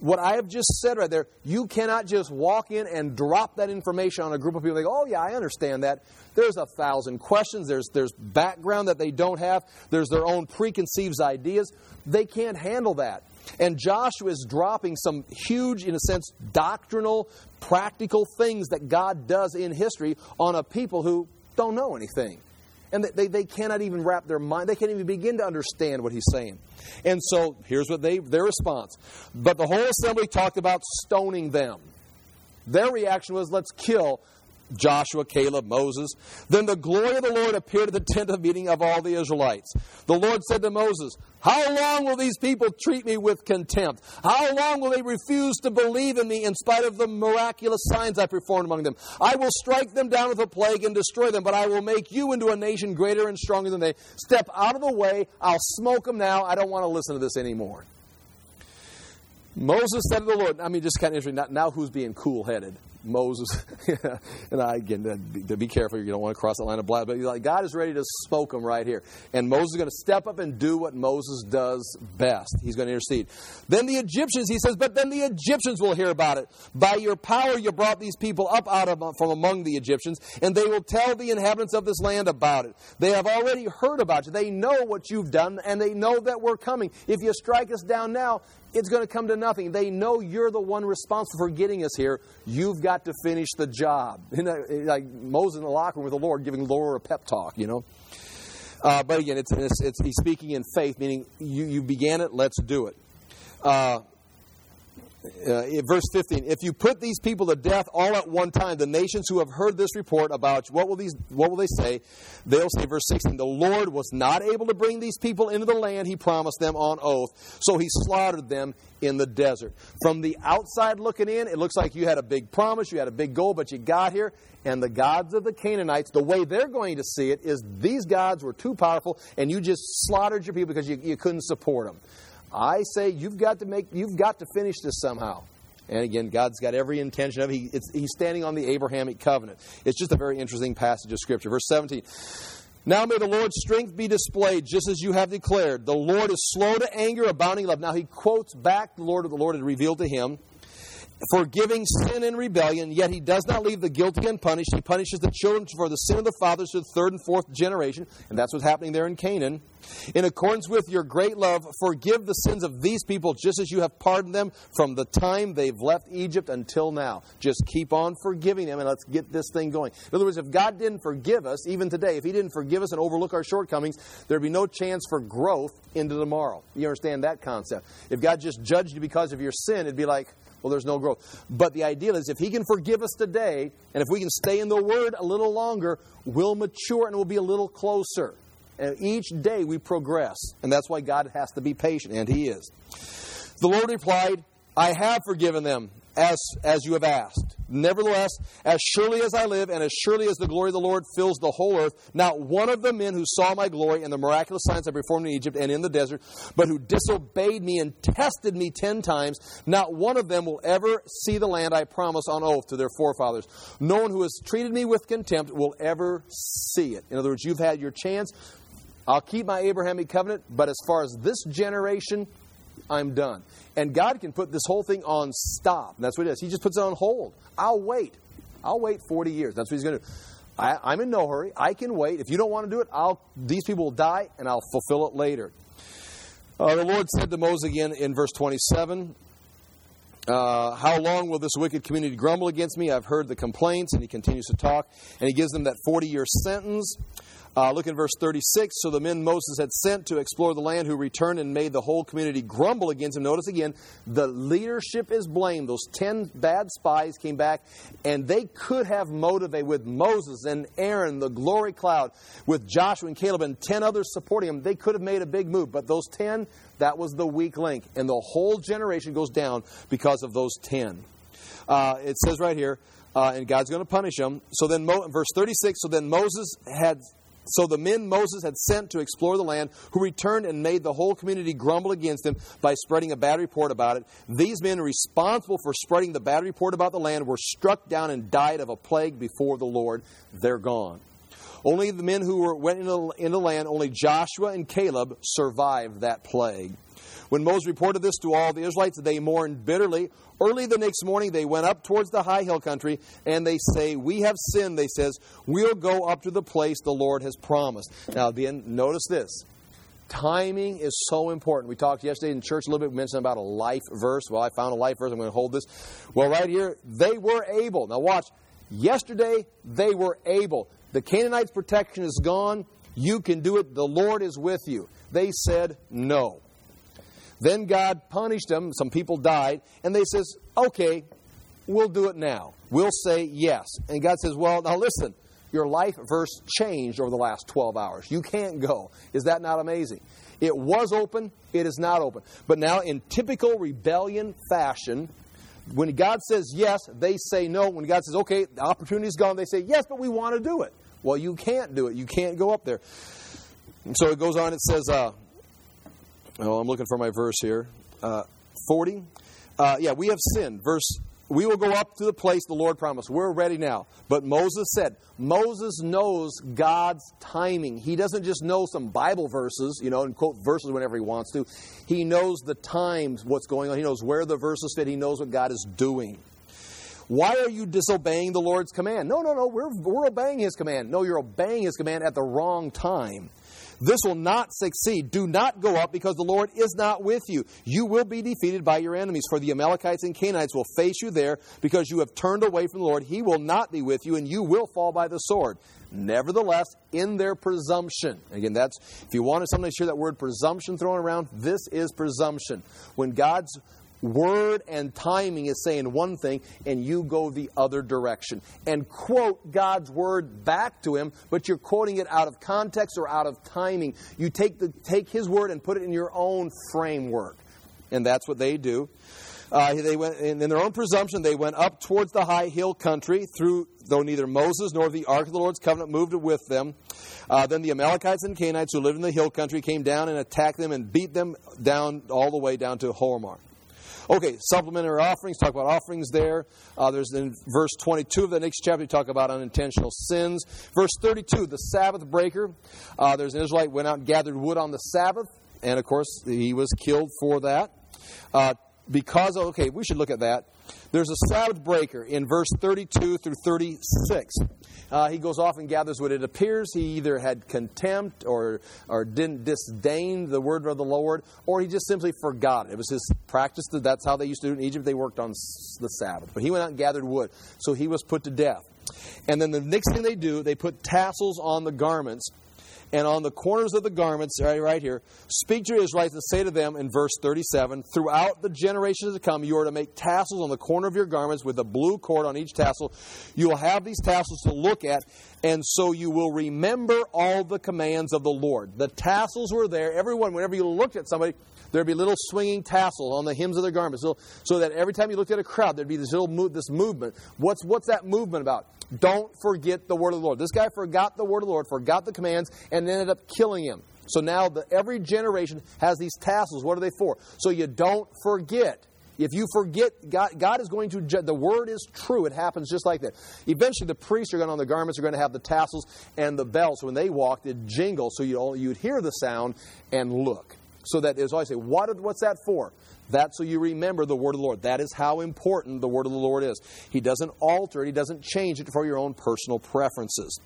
Speaker 1: what I have just said right there, you cannot just walk in and drop that information on a group of people and think, oh yeah, I understand that. There's a thousand questions. There's, there's background that they don't have. There's their own preconceived ideas. They can't handle that. And Joshua is dropping some huge, in a sense, doctrinal, practical things that God does in history on a people who don't know anything. And they, they cannot even wrap their mind, they can't even begin to understand what he's saying. And so here's what they their response. But the whole assembly talked about stoning them. Their reaction was, let's kill Joshua, Caleb, Moses. Then the glory of the Lord appeared at the tent of meeting of all the Israelites. The Lord said to Moses, how long will these people treat me with contempt? How long will they refuse to believe in me in spite of the miraculous signs I performed among them? I will strike them down with a plague and destroy them, but I will make you into a nation greater and stronger than they. Step out of the way. I'll smoke them now. I don't want to listen to this anymore. Moses said to the Lord, I mean, just kind of interesting, now who's being cool-headed? Moses, and I, again, to be careful, you don't want to cross the line of blood, but like, God is ready to smoke them right here. And Moses is going to step up and do what Moses does best. He's going to intercede. Then the Egyptians, he says, but then the Egyptians will hear about it. By your power you brought these people up out of from among the Egyptians, and they will tell the inhabitants of this land about it. They have already heard about you. They know what you've done, and they know that we're coming. If you strike us down now, it's going to come to nothing. They know you're the one responsible for getting us here. You've got to finish the job. You know, like Moses in the locker room with the Lord giving the Lord a pep talk, you know. Uh, but again, it's, it's, it's he's speaking in faith, meaning you, you began it, let's do it. Uh, Uh, verse fifteen, if you put these people to death all at one time, the nations who have heard this report about you, what will these, what will they say? They'll say, verse sixteen, the Lord was not able to bring these people into the land he promised them on oath, so he slaughtered them in the desert. From the outside looking in, it looks like you had a big promise, you had a big goal, but you got here, and the gods of the Canaanites, the way they're going to see it is these gods were too powerful, and you just slaughtered your people because you, you couldn't support them. I say you've got to make, you've got to finish this somehow. And again, God's got every intention of it. He, it's, he's standing on the Abrahamic covenant. It's just a very interesting passage of Scripture. Verse seventeen. Now may the Lord's strength be displayed, just as you have declared. The Lord is slow to anger, abounding love. Now he quotes back the Lord, the Lord had revealed to him, forgiving sin and rebellion, yet he does not leave the guilty unpunished. He punishes the children for the sin of the fathers to the third and fourth generation. And that's what's happening there in Canaan. In accordance with your great love, forgive the sins of these people just as you have pardoned them from the time they've left Egypt until now. Just keep on forgiving them and let's get this thing going. In other words, if God didn't forgive us, even today, if he didn't forgive us and overlook our shortcomings, there'd be no chance for growth into tomorrow. You understand that concept? If God just judged you because of your sin, it'd be like, well, there's no growth. But the idea is if he can forgive us today, and if we can stay in the Word a little longer, we'll mature and we'll be a little closer. And each day we progress. And that's why God has to be patient, and he is. The Lord replied, I have forgiven them as, as you have asked. Nevertheless, as surely as I live, and as surely as the glory of the Lord fills the whole earth, not one of the men who saw my glory and the miraculous signs I performed in Egypt and in the desert, but who disobeyed me and tested me ten times, not one of them will ever see the land I promised on oath to their forefathers. No one who has treated me with contempt will ever see it. In other words, you've had your chance. I'll keep my Abrahamic covenant, but as far as this generation, I'm done. And God can put this whole thing on stop. That's what it is. He just puts it on hold. I'll wait. I'll wait forty years. That's what he's going to do. I, I'm in no hurry. I can wait. If you don't want to do it, I'll. These people will die, and I'll fulfill it later. Uh, the Lord said to Moses again in verse twenty-seven, uh, how long will this wicked community grumble against me? I've heard the complaints. And he continues to talk. And he gives them that forty-year sentence. Uh, look in verse thirty-six. So the men Moses had sent to explore the land who returned and made the whole community grumble against him. Notice again, the leadership is blamed. Those ten bad spies came back, and they could have motivated with Moses and Aaron, the glory cloud, with Joshua and Caleb and ten others supporting them. They could have made a big move. But those ten, that was the weak link. And the whole generation goes down because of those ten. Uh, it says right here, uh, and God's going to punish them. So then, Mo- verse thirty-six, so then Moses had... So the men Moses had sent to explore the land, who returned and made the whole community grumble against him by spreading a bad report about it. These men responsible for spreading the bad report about the land were struck down and died of a plague before the Lord. They're gone. Only the men who were, went into, into the land, only Joshua and Caleb survived that plague. When Moses reported this to all the Israelites, they mourned bitterly. Early the next morning, they went up towards the high hill country, and they say, we have sinned, they says, we'll go up to the place the Lord has promised. Now, then, notice this. Timing is so important. We talked yesterday in church a little bit, we mentioned about a life verse. Well, I found a life verse. I'm going to hold this. Well, right here, they were able. Now, watch. Yesterday, they were able. The Canaanites' protection is gone. You can do it. The Lord is with you. They said no. Then God punished them. Some people died. And they says, okay, we'll do it now. We'll say yes. And God says, well, now listen, your life verse changed over the last twelve hours. You can't go. Is that not amazing? It was open. It is not open. But now in typical rebellion fashion, when God says yes, they say no. When God says, okay, the opportunity's gone, they say yes, but we want to do it. Well, you can't do it. You can't go up there. And so it goes on. It says, uh, oh, I'm looking for my verse here. Uh, forty. Uh, yeah, we have sinned. Verse, we will go up to the place the Lord promised. We're ready now. But Moses said, Moses knows God's timing. He doesn't just know some Bible verses, you know, and quote verses whenever he wants to. He knows the times, what's going on. He knows where the verses fit. He knows what God is doing. Why are you disobeying the Lord's command? No, no, no, we're, we're obeying His command. No, you're obeying His command at the wrong time. This will not succeed. Do not go up because the Lord is not with you. You will be defeated by your enemies. For the Amalekites and Canaanites will face you there because you have turned away from the Lord. He will not be with you and you will fall by the sword. Nevertheless, in their presumption. Again, that's, if you want to sometimes hear that word presumption thrown around, this is presumption. When God's word and timing is saying one thing and you go the other direction and quote God's word back to Him, but you're quoting it out of context or out of timing. You take the take His word and put it in your own framework, and that's what they do. Uh, they went in their own presumption. They went up towards the high hill country, through though neither Moses nor the ark of the Lord's covenant moved with them. Uh, then the Amalekites and Canaanites who lived in the hill country came down and attacked them and beat them down all the way down to Hormah. Okay, supplementary offerings, talk about offerings there. Uh, there's in verse twenty-two of the next chapter, we talk about unintentional sins. Verse thirty-two, the Sabbath breaker. Uh, there's an Israelite went out and gathered wood on the Sabbath, and of course he was killed for that. Uh, because, of, okay, we should look at that. There's a Sabbath breaker in verse thirty-two through thirty-six. Uh, he goes off and gathers what it appears he either had contempt or or didn't disdain the word of the Lord, or he just simply forgot it. It was his practice. That's how they used to do it in Egypt. They worked on the Sabbath. But he went out and gathered wood. So he was put to death. And then the next thing they do, they put tassels on the garments. And on the corners of the garments, right, right here, speak to your Israelites and say to them in verse thirty-seven, throughout the generations to come, you are to make tassels on the corner of your garments with a blue cord on each tassel. You will have these tassels to look at, and so you will remember all the commands of the Lord. The tassels were there. Everyone, whenever you looked at somebody, there'd be little swinging tassels on the hems of their garments, so, so that every time you looked at a crowd, there'd be this little move, this movement. What's what's that movement about? Don't forget the word of the Lord. This guy forgot the word of the Lord, forgot the commands, and ended up killing him. So now the, every generation has these tassels. What are they for? So you don't forget. If you forget, God, God is going to judge. The word is true. It happens just like that. Eventually, the priests are going to, on the garments are going to have the tassels and the bells. So when they walked, it'd jingle, so you'd, you'd hear the sound and look. So that there's always say, what, what's that for? That's so you remember the word of the Lord. That is how important the word of the Lord is. He doesn't alter it. He doesn't change it for your own personal preferences.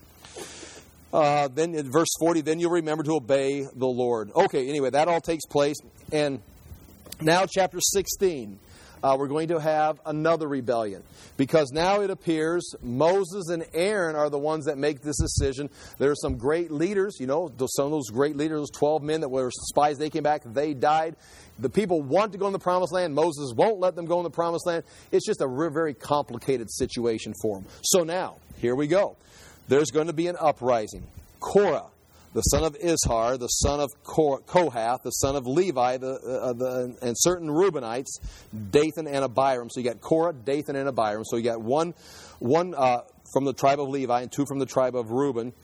Speaker 1: Uh, then in verse forty, then you'll remember to obey the Lord. Okay, anyway, that all takes place. And now chapter sixteen. Uh, we're going to have another rebellion. Because now it appears Moses and Aaron are the ones that make this decision. There are some great leaders, you know, some of those great leaders, those twelve men that were spies, they came back, they died. The people want to go in the promised land. Moses won't let them go in the promised land. It's just a very complicated situation for them. So now, here we go. There's going to be an uprising. Korah, the son of Izhar, the son of Kohath, the son of Levi, the, uh, the, and certain Reubenites, Dathan and Abiram. So you got Korah, Dathan, and Abiram. So you got one, one uh, from the tribe of Levi and two from the tribe of Reuben.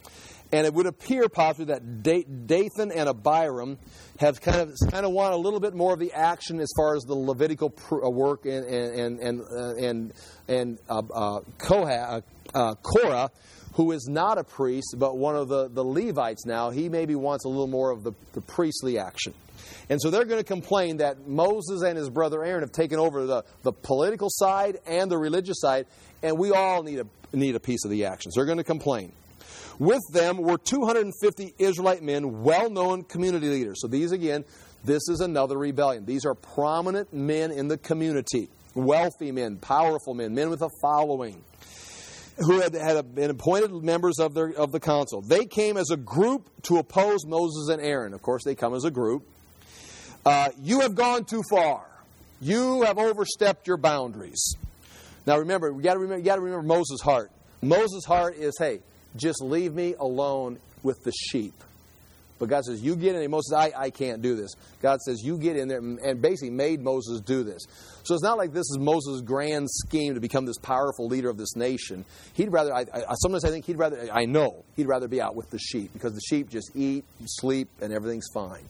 Speaker 1: And it would appear possibly that Dathan and Abiram have kind of kind of want a little bit more of the action as far as the Levitical work, and and and uh, and and uh, uh, Kohath, uh, Korah, who is not a priest but one of the, the Levites now. He maybe wants a little more of the, the priestly action. And so they're going to complain that Moses and his brother Aaron have taken over the, the political side and the religious side, and we all need a need a piece of the action. So they're going to complain. With them were two hundred fifty Israelite men, well-known community leaders. So these, again, this is another rebellion. These are prominent men in the community, wealthy men, powerful men, men with a following, who had, had been appointed members of, their, of the council. They came as a group to oppose Moses and Aaron. Of course, they come as a group. Uh, you have gone too far. You have overstepped your boundaries. Now remember, you got to remember, you got to remember Moses' heart. Moses' heart is, hey, just leave me alone with the sheep. But God says, you get in there. Moses, I, I can't do this. God says, you get in there, and basically made Moses do this. So it's not like this is Moses' grand scheme to become this powerful leader of this nation. He'd rather, I, I, sometimes I think he'd rather, I know, he'd rather be out with the sheep, because the sheep just eat, sleep, and everything's fine.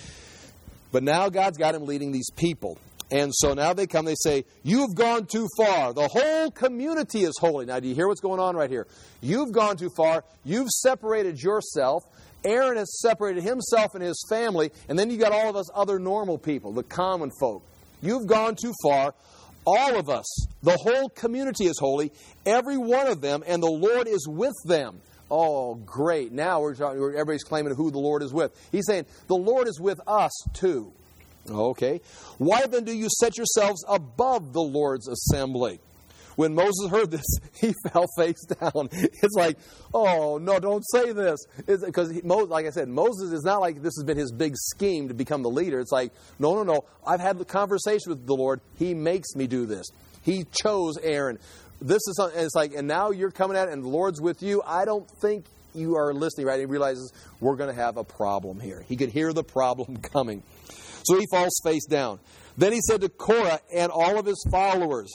Speaker 1: But now God's got him leading these people. And so now they come, they say, you've gone too far. The whole community is holy. Now, do you hear what's going on right here? You've gone too far. You've separated yourself. Aaron has separated himself and his family. And then you got all of us other normal people, the common folk. You've gone too far. All of us, the whole community is holy, every one of them, and the Lord is with them. Oh, great. Now we're talking, everybody's claiming who the Lord is with. He's saying, the Lord is with us too. Okay. Why then do you set yourselves above the Lord's assembly? When Moses heard this, he fell face down. It's like, oh, no, don't say this. Because, like I said, Moses is not like this has been his big scheme to become the leader. It's like, no, no, no. I've had the conversation with the Lord. He makes me do this. He chose Aaron. This is something, and it's like, and now you're coming at it, and the Lord's with you. I don't think you are listening, right? He realizes we're going to have a problem here. He could hear the problem coming. So he falls face down. Then he said to Korah and all of his followers,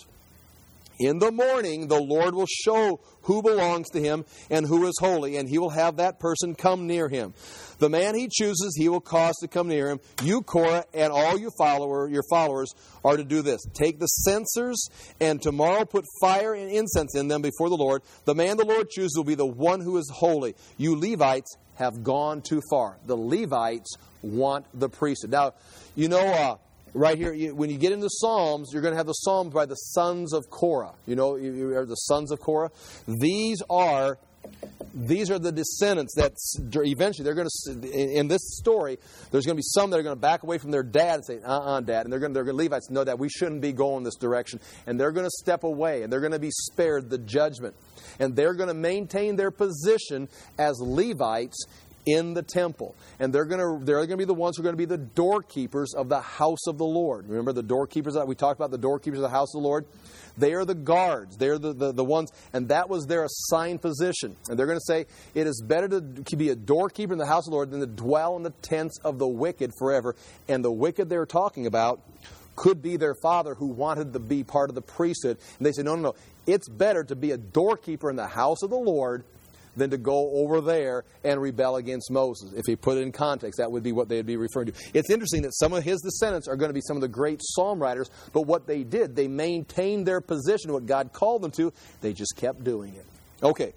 Speaker 1: in the morning the Lord will show who belongs to him and who is holy, and he will have that person come near him. The man he chooses he will cause to come near him. You, Korah, and all you follower, your followers are to do this. Take the censers, and tomorrow put fire and incense in them before the Lord. The man the Lord chooses will be the one who is holy. You Levites have gone too far. The Levites want the priesthood. Now, you know, uh, right here, you, when you get into Psalms, you're going to have the Psalms by the sons of Korah. You know, you, you are the sons of Korah. These are these are the descendants that eventually they're going to. In this story, there's going to be some that are going to back away from their dad and say, "Uh-uh, Dad," and they're going to, they're going to Levites know that we shouldn't be going this direction, and they're going to step away, and they're going to be spared the judgment, and they're going to maintain their position as Levites in the temple. And they're going to they're going to be the ones who are going to be the doorkeepers of the house of the Lord. Remember the doorkeepers that we talked about, the doorkeepers of the house of the Lord? They are the guards. They're the, the, the ones, and that was their assigned position. And they're going to say, it is better to be a doorkeeper in the house of the Lord than to dwell in the tents of the wicked forever. And the wicked they're talking about could be their father who wanted to be part of the priesthood. And they say, no, no, no. It's better to be a doorkeeper in the house of the Lord than to go over there and rebel against Moses. If he put it in context, that would be what they would be referring to. It's interesting that some of his descendants are going to be some of the great psalm writers, but what they did, they maintained their position, what God called them to. They just kept doing it. Okay.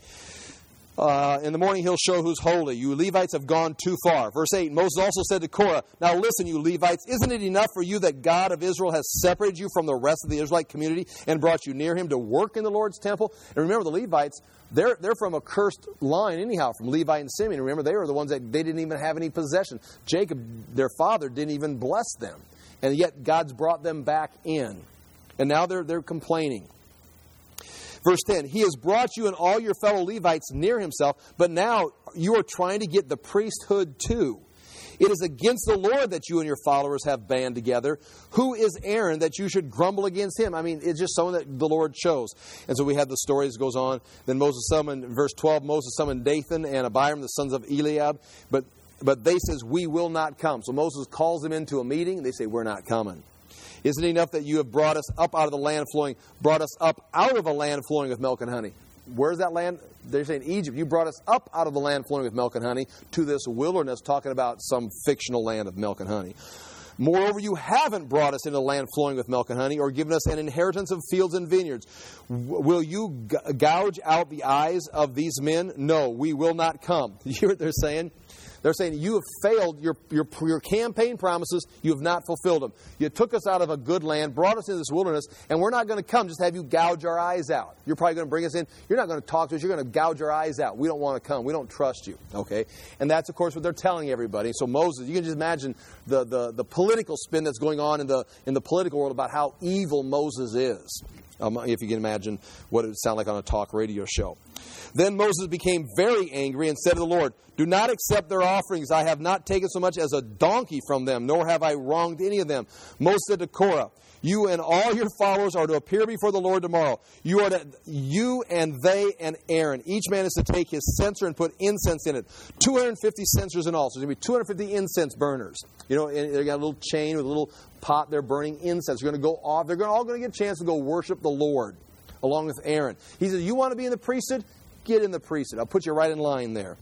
Speaker 1: Uh, in the morning he'll show who's holy. You Levites have gone too far. Verse eight, Moses also said to Korah, now listen, you Levites, isn't it enough for you that God of Israel has separated you from the rest of the Israelite community and brought you near him to work in the Lord's temple? And remember, the Levites, they're, they're from a cursed line anyhow, from Levi and Simeon. Remember, they were the ones that they didn't even have any possession. Jacob, their father, didn't even bless them. And yet God's brought them back in. And now they're they're complaining. Verse ten, he has brought you and all your fellow Levites near himself, but now you are trying to get the priesthood too. It is against the Lord that you and your followers have band together. Who is Aaron that you should grumble against him? I mean, it's just someone that the Lord chose. And so we have the story that goes on. Then Moses summoned, verse twelve, Moses summoned Dathan and Abiram, the sons of Eliab, but but they says, we will not come. So Moses calls them into a meeting, and they say, we're not coming. Isn't it enough that you have brought us up out of the land flowing, brought us up out of a land flowing with milk and honey? Where's that land? They're saying Egypt. You brought us up out of the land flowing with milk and honey to this wilderness, talking about some fictional land of milk and honey. Moreover, you haven't brought us into a land flowing with milk and honey, or given us an inheritance of fields and vineyards. W- will you g- gouge out the eyes of these men? No, we will not come. You hear what they're saying? They're saying you have failed your, your, your campaign promises. You have not fulfilled them. You took us out of a good land, brought us into this wilderness, and we're not going to come just have you gouge our eyes out. You're probably going to bring us in. You're not going to talk to us. You're going to gouge our eyes out. We don't want to come. We don't trust you. Okay? And that's, of course, what they're telling everybody. So Moses, you can just imagine the, the, the political spin that's going on in the, in the political world about how evil Moses is. Um, if you can imagine what it would sound like on a talk radio show. Then Moses became very angry and said to the Lord, do not accept their offerings. I have not taken so much as a donkey from them, nor have I wronged any of them. Moses said to Korah, you and all your followers are to appear before the Lord tomorrow. You are to, you and they and Aaron. Each man is to take his censer and put incense in it. two hundred fifty censers in all. So there's going to be two hundred fifty incense burners. You know, and they got a little chain with a little pot there burning incense. They're going to go off. They're all going to get a chance to go worship the Lord along with Aaron. He says, you want to be in the priesthood? Get in the priesthood. I'll put you right in line there.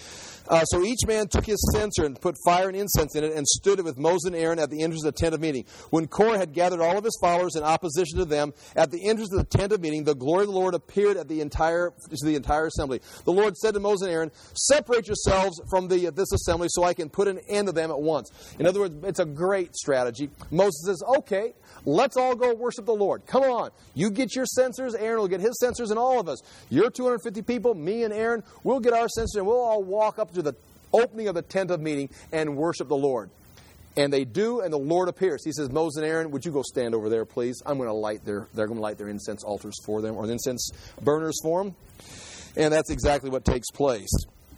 Speaker 1: Uh, so each man took his censer and put fire and incense in it and stood it with Moses and Aaron at the entrance of the tent of meeting. When Korah had gathered all of his followers in opposition to them, at the entrance of the tent of meeting, the glory of the Lord appeared at the entire to the entire assembly. The Lord said to Moses and Aaron, separate yourselves from the, this assembly so I can put an end to them at once. In other words, it's a great strategy. Moses says, okay, let's all go worship the Lord. Come on. You get your censers. Aaron will get his censers, and all of us. You're two hundred fifty people, me and Aaron, we'll get our censers, and we'll all walk up to the opening of the tent of meeting and worship the Lord. And they do, and the Lord appears. He says, Moses and Aaron, would you go stand over there, please? I'm going to light their, they're going to light their incense altars for them, or the incense burners for them. And that's exactly what takes place.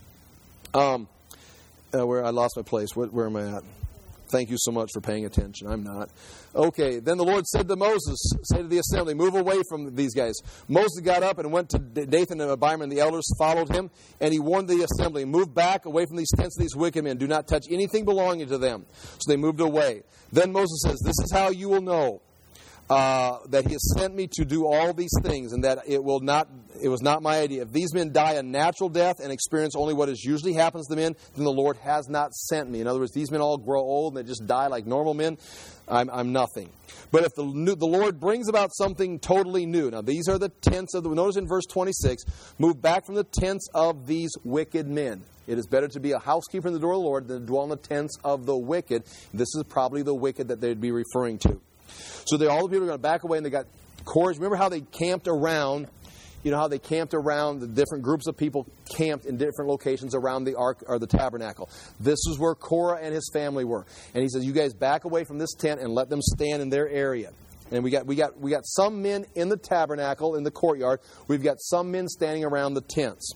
Speaker 1: Um, uh, where I lost my place. Where, where am I at? Thank you so much for paying attention. I'm not. Okay, then the Lord said to Moses, say to the assembly, move away from these guys. Moses got up and went to Dathan and Abiram, and the elders followed him. And he warned the assembly, move back away from these tents of these wicked men. Do not touch anything belonging to them. So they moved away. Then Moses says, this is how you will know uh, that he has sent me to do all these things, and that it will not. It was not my idea. If these men die a natural death and experience only what is usually happens to men, then the Lord has not sent me. In other words, these men all grow old and they just die like normal men. I'm, I'm nothing. But if the, new, the Lord brings about something totally new. Now, these are the tents of the... Notice in verse twenty-six, move back from the tents of these wicked men. It is better to be a housekeeper in the door of the Lord than to dwell in the tents of the wicked. This is probably the wicked that they'd be referring to. So they, all the people are going to back away, and they got cords. Remember how they camped around... You know how they camped around, the different groups of people camped in different locations around the ark or the tabernacle. This is where Korah and his family were. And he says, you guys back away from this tent and let them stand in their area. And we got we got we got some men in the tabernacle, in the courtyard. We've got some men standing around the tents.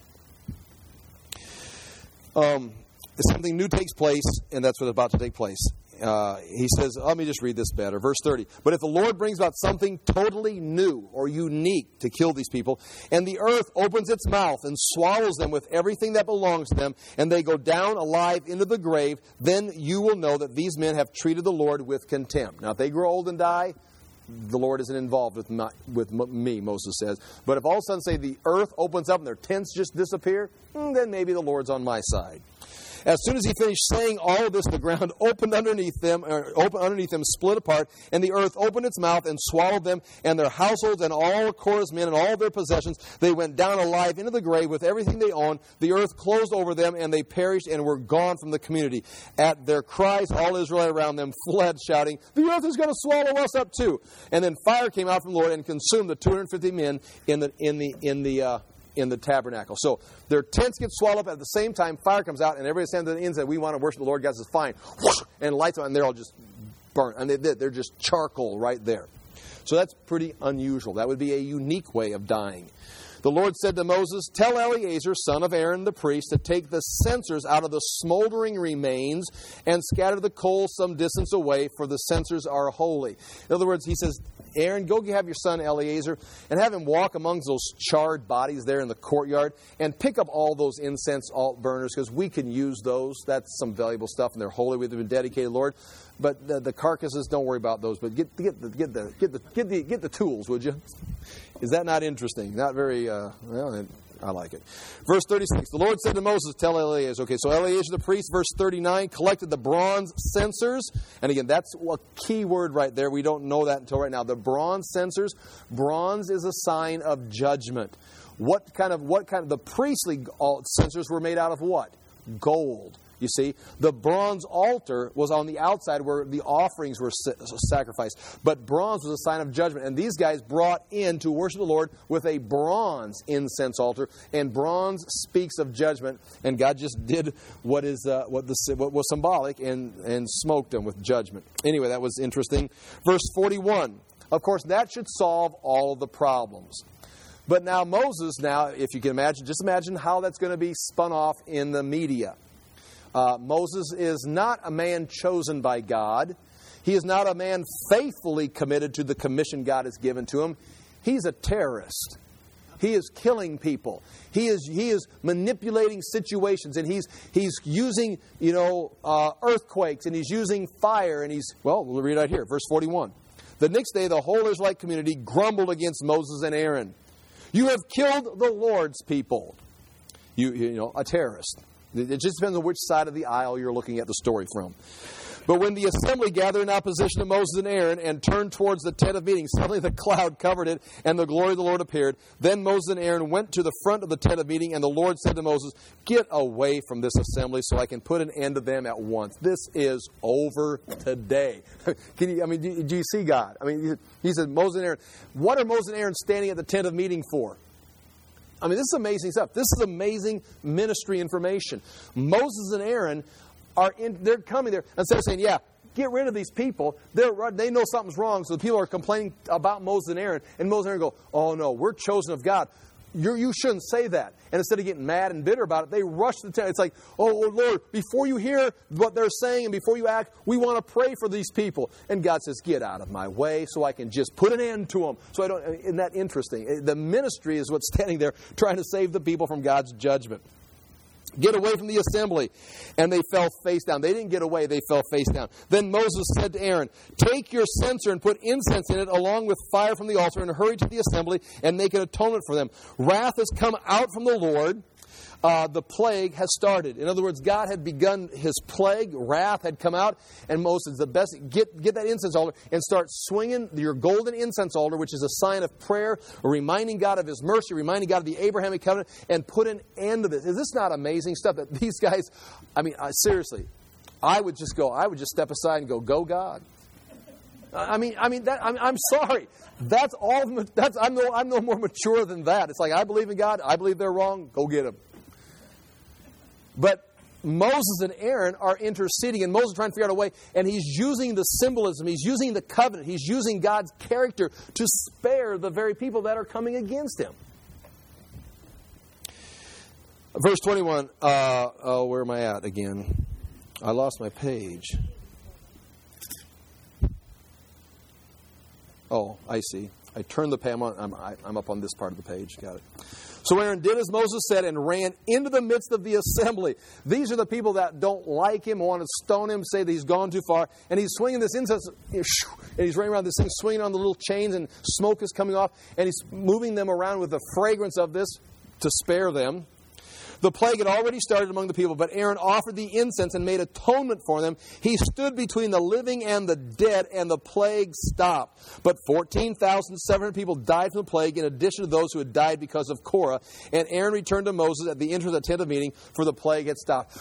Speaker 1: Um, something new takes place, and that's what's about to take place. Uh, he says, let me just read this better. Verse thirty. But if the Lord brings about something totally new or unique to kill these people, and the earth opens its mouth and swallows them with everything that belongs to them, and they go down alive into the grave, then you will know that these men have treated the Lord with contempt. Now, if they grow old and die, the Lord isn't involved with my, with me, Moses says. But if all of a sudden, say, the earth opens up and their tents just disappear, then maybe the Lord's on my side. As soon as he finished saying all of this, the ground opened underneath them, or opened underneath them, split apart, and the earth opened its mouth and swallowed them and their households and all Korah's men and all their possessions. They went down alive into the grave with everything they owned. The earth closed over them, and they perished and were gone from the community. At their cries, all Israel around them fled, shouting, "The earth is going to swallow us up too!" And then fire came out from the Lord and consumed the two hundred fifty men in the in the in the. Uh, in the tabernacle. So their tents get swallowed up at the same time. Fire comes out, and everybody stands at the end and says, "We want to worship the Lord." God says, "Fine," and lights on, and they're all just burnt, and they, they're just charcoal right there. So that's pretty unusual. That would be a unique way of dying. The Lord said to Moses, "Tell Eleazar, son of Aaron the priest, to take the censers out of the smoldering remains and scatter the coals some distance away, for the censers are holy." In other words, he says, Aaron, go have your son Eleazar and have him walk amongst those charred bodies there in the courtyard and pick up all those incense alt burners because we can use those. That's some valuable stuff and they're holy. We've been dedicated, Lord. But the, the carcasses, don't worry about those. But get get the get the get the get the get the tools, would you? Is that not interesting? Not very. Uh, well, I like it. Verse thirty-six. The Lord said to Moses, "Tell Eleazar." Okay, so Eleazar the priest, verse thirty-nine, collected the bronze censers, and again, that's a key word right there. We don't know that until right now. The bronze censers. Bronze is a sign of judgment. What kind of what kind of the priestly censers were made out of what? Gold. You see, the bronze altar was on the outside where the offerings were sacrificed. But bronze was a sign of judgment. And these guys brought in to worship the Lord with a bronze incense altar. And bronze speaks of judgment. And God just did what is uh, what, the, what was symbolic and, and smoked them with judgment. Anyway, that was interesting. Verse forty-one. Of course, that should solve all of the problems. But now Moses, now, if you can imagine, just imagine how that's going to be spun off in the media. Uh, Moses is not a man chosen by God. He is not a man faithfully committed to the commission God has given to him. He's a terrorist. He is killing people. He is he is manipulating situations, and he's he's using you know uh, earthquakes, and he's using fire, and he's well. We'll read right here, verse forty-one. The next day, the whole Israelite community grumbled against Moses and Aaron. You have killed the Lord's people. You you know a terrorist. It just depends on which side of the aisle you're looking at the story from. But when the assembly gathered in opposition to Moses and Aaron and turned towards the tent of meeting, suddenly the cloud covered it, and the glory of the Lord appeared. Then Moses and Aaron went to the front of the tent of meeting, and the Lord said to Moses, "Get away from this assembly so I can put an end to them at once." This is over today. Can you? I mean, do, do you see God? I mean, he said, Moses and Aaron. What are Moses and Aaron standing at the tent of meeting for? I mean, this is amazing stuff. This is amazing ministry information. Moses and Aaron are in, they're coming there. Instead of saying, yeah, get rid of these people, they're, they know something's wrong, so the people are complaining about Moses and Aaron. And Moses and Aaron go, oh no, we're chosen of God. You're, you shouldn't say that. And instead of getting mad and bitter about it, they rush to the tent. It's like, oh, Lord, before you hear what they're saying and before you act, we want to pray for these people. And God says, get out of my way so I can just put an end to them. So I don't, isn't that interesting? The ministry is what's standing there trying to save the people from God's judgment. Get away from the assembly. And they fell face down. They didn't get away, they fell face down. Then Moses said to Aaron, take your censer and put incense in it along with fire from the altar and hurry to the assembly and make an atonement for them. Wrath has come out from the Lord. Uh, the plague has started. In other words, God had begun his plague. Wrath had come out. And Moses, the best, get, get that incense altar and start swinging your golden incense altar, which is a sign of prayer, reminding God of his mercy, reminding God of the Abrahamic covenant, and put an end to this. Is this not amazing stuff that these guys, I mean, uh, seriously, I would just go, I would just step aside and go, go God. I mean, I mean that. I'm, I'm sorry. That's all. That's I'm no. I'm no more mature than that. It's like I believe in God. I believe they're wrong. Go get them. But Moses and Aaron are interceding, and Moses is trying to figure out a way, and he's using the symbolism, he's using the covenant, he's using God's character to spare the very people that are coming against him. Verse twenty-one, uh, oh, where am I at again? I lost my page. Oh, I see. I turned the page. I'm, on, I'm, I'm up on this part of the page. Got it. So Aaron did as Moses said and ran into the midst of the assembly. These are the people that don't like him, want to stone him, say that he's gone too far. And he's swinging this incense, and he's running around this thing, swinging on the little chains, and smoke is coming off. And he's moving them around with the fragrance of this to spare them. The plague had already started among the people, but Aaron offered the incense and made atonement for them. He stood between the living and the dead, and the plague stopped. But fourteen thousand seven hundred people died from the plague, in addition to those who had died because of Korah. And Aaron returned to Moses at the entrance of the tent of meeting, for the plague had stopped.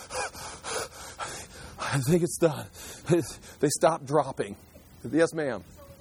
Speaker 1: I think it's done. They stopped dropping. Yes, ma'am.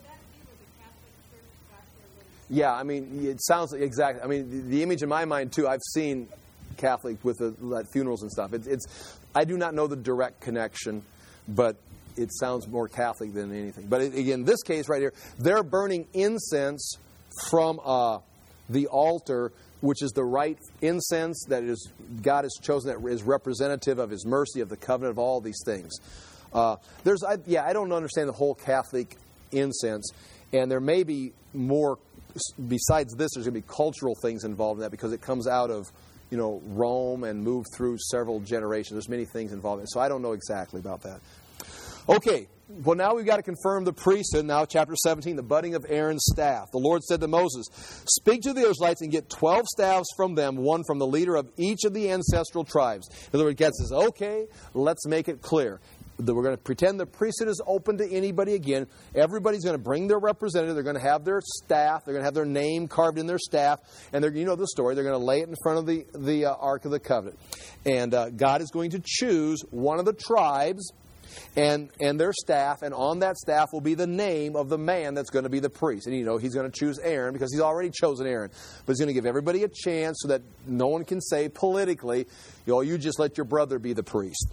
Speaker 1: Yeah, I mean, it sounds like exactly. I mean, the, the image in my mind, too, I've seen Catholic with the like, funerals and stuff. It's, it's I do not know the direct connection, but it sounds more Catholic than anything. But it, again, this case right here, they're burning incense from uh, the altar, which is the right incense that is God has chosen, that is representative of His mercy, of the covenant, of all these things. Uh, there's, I, yeah, I don't understand the whole Catholic incense. And there may be more, besides this, there's going to be cultural things involved in that because it comes out of, you know, Rome and moved through several generations. There's many things involved in it. So I don't know exactly about that. Okay, well now we've got to confirm the priesthood. Now chapter seventeen, the budding of Aaron's staff. The Lord said to Moses, speak to the Israelites and get twelve staffs from them, one from the leader of each of the ancestral tribes. In other words, God says, okay, let's make it clear. We're going to pretend the priesthood is open to anybody again. Everybody's going to bring their representative. They're going to have their staff. They're going to have their name carved in their staff. And they're, you know the story. They're going to lay it in front of the, the uh, Ark of the Covenant. And uh, God is going to choose one of the tribes and and their staff. And on that staff will be the name of the man that's going to be the priest. And you know, he's going to choose Aaron because he's already chosen Aaron. But he's going to give everybody a chance so that no one can say politically, you know, you just let your brother be the priest.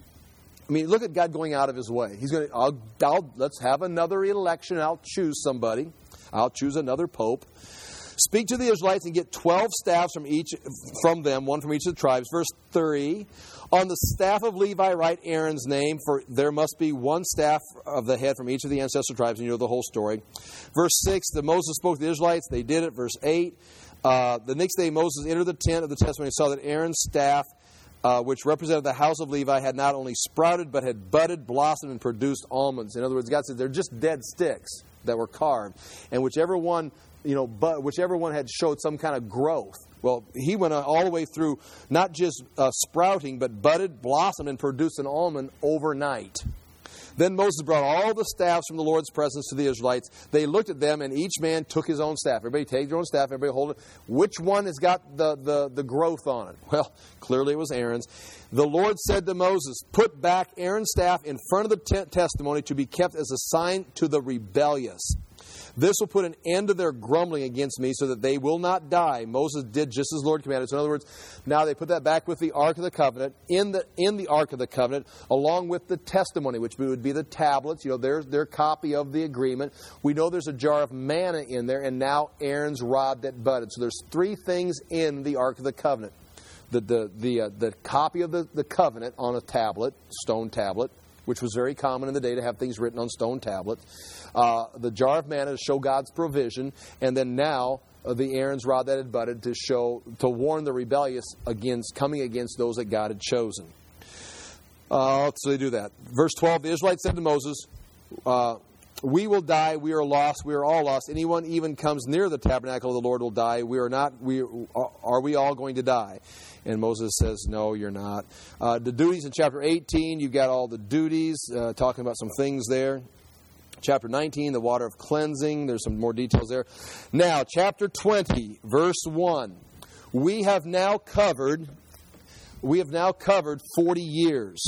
Speaker 1: I mean, look at God going out of his way. He's going to, I'll, I'll, let's have another election. I'll choose somebody. I'll choose another pope. Speak to the Israelites and get twelve staffs from each, from them, one from each of the tribes. Verse three, on the staff of Levi write Aaron's name, for there must be one staff of the head from each of the ancestral tribes, and you know the whole story. Verse six, that Moses spoke to the Israelites. They did it. Verse eight, uh, the next day Moses entered the tent of the testimony and saw that Aaron's staff, Uh, which represented the house of Levi, had not only sprouted, but had budded, blossomed, and produced almonds. In other words, God said they're just dead sticks that were carved. And whichever one, you know, but whichever one had showed some kind of growth. Well, he went all the way through not just uh, sprouting, but budded, blossomed, and produced an almond overnight. Then Moses brought all the staffs from the Lord's presence to the Israelites. They looked at them, and each man took his own staff. Everybody take their own staff. Everybody hold it. Which one has got the, the, the growth on it? Well, clearly it was Aaron's. The Lord said to Moses, put back Aaron's staff in front of the tent testimony to be kept as a sign to the rebellious. This will put an end to their grumbling against me so that they will not die. Moses did just as the Lord commanded. So in other words, now they put that back with the Ark of the Covenant, in the in the Ark of the Covenant, along with the testimony, which would be the tablets. You know, there's their copy of the agreement. We know there's a jar of manna in there, and now Aaron's rod that budded. So there's three things in the Ark of the Covenant. The the the, uh, the copy of the, the covenant on a tablet, stone tablet, which was very common in the day to have things written on stone tablets. Uh, the jar of manna to show God's provision, and then now uh, the Aaron's rod that had budded to show, to warn the rebellious against coming against those that God had chosen. Uh, so they do that. Verse twelve: the Israelites said to Moses, uh, "We will die. We are lost. We are all lost. Anyone even comes near the tabernacle of the Lord will die. We are not. We are we all going to die?" And Moses says, no, you're not. Uh, the duties in chapter eighteen, you've got all the duties, uh, talking about some things there. Chapter nineteen, the water of cleansing. There's some more details there. Now, chapter twenty, verse one. We have now covered, we have now covered forty years.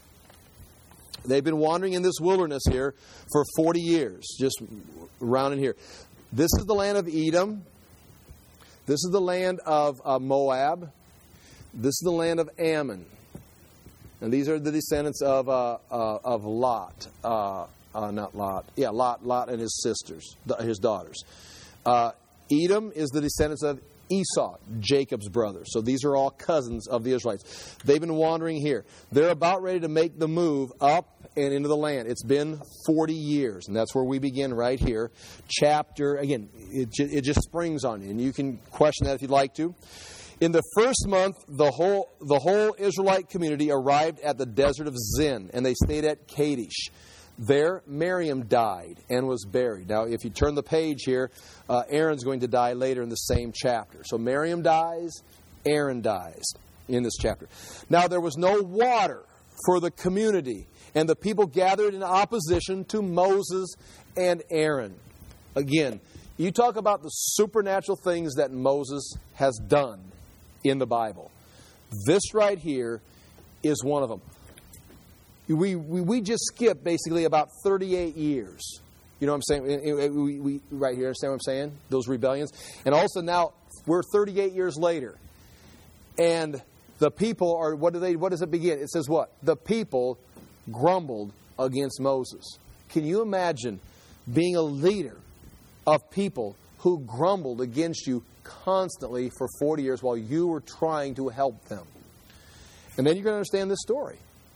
Speaker 1: They've been wandering in this wilderness here for forty years, just around in here. This is the land of Edom. This is the land of uh, Moab. This is the land of Ammon. And these are the descendants of uh, uh, of Lot. Uh, uh, not Lot. Yeah, Lot, Lot and his sisters, his daughters. Uh, Edom is the descendants of Esau, Jacob's brother. So these are all cousins of the Israelites. They've been wandering here. They're about ready to make the move up and into the land. It's been forty years, and that's where we begin right here. Chapter, again, it, it just springs on you, and you can question that if you'd like to. In the first month, the whole the whole Israelite community arrived at the desert of Zin, and they stayed at Kadesh. There, Miriam died and was buried. Now, if you turn the page here, uh, Aaron's going to die later in the same chapter. So Miriam dies, Aaron dies in this chapter. Now, there was no water for the community, and the people gathered in opposition to Moses and Aaron. Again, you talk about the supernatural things that Moses has done in the Bible. This right here is one of them. We, we we just skipped basically about thirty-eight years. You know what I'm saying? We, we, right here, understand what I'm saying? Those rebellions. And also now we're thirty-eight years later. And the people are, what do they, what does it begin? It says what? The people grumbled against Moses. Can you imagine being a leader of people who grumbled against you constantly for forty years while you were trying to help them? And then you're going to understand this story.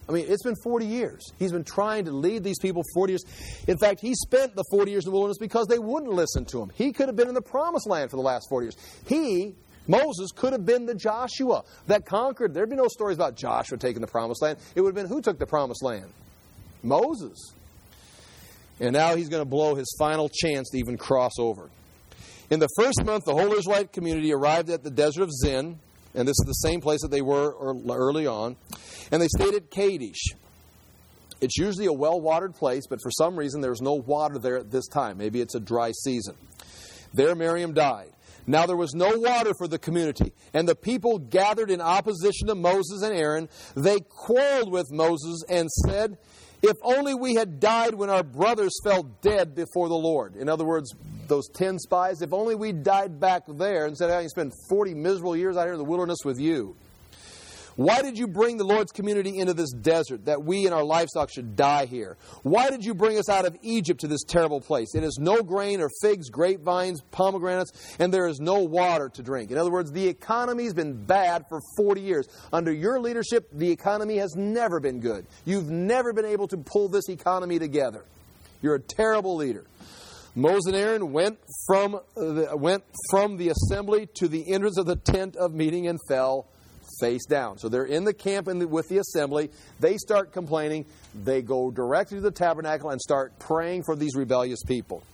Speaker 1: I mean, it's been forty years. He's been trying to lead these people forty years. In fact, he spent the forty years in the wilderness because they wouldn't listen to him. He could have been in the promised land for the last forty years. He, Moses, could have been the Joshua that conquered. There'd be no stories about Joshua taking the promised land. It would have been who took the promised land? Moses. And now he's going to blow his final chance to even cross over. In the first month, the whole Israelite community arrived at the desert of Zin. And this is the same place that they were early on. And they stayed at Kadesh. It's usually a well-watered place, but for some reason there's no water there at this time. Maybe it's a dry season. There Miriam died. Now there was no water for the community, and the people gathered in opposition to Moses and Aaron. They quarreled with Moses and said, "If only we had died when our brothers fell dead before the Lord." In other words, those ten spies, if only we died back there instead of having spent forty miserable years out here in the wilderness with you. Why did you bring the Lord's community into this desert, that we and our livestock should die here? Why did you bring us out of Egypt to this terrible place? It has no grain or figs, grapevines, pomegranates, and there is no water to drink. In other words, the economy has been bad for forty years. Under your leadership, the economy has never been good. You've never been able to pull this economy together. You're a terrible leader. Moses and Aaron went from the, went from the assembly to the entrance of the tent of meeting and fell face down. So they're in the camp and with the assembly. They start complaining. They go directly to the tabernacle and start praying for these rebellious people.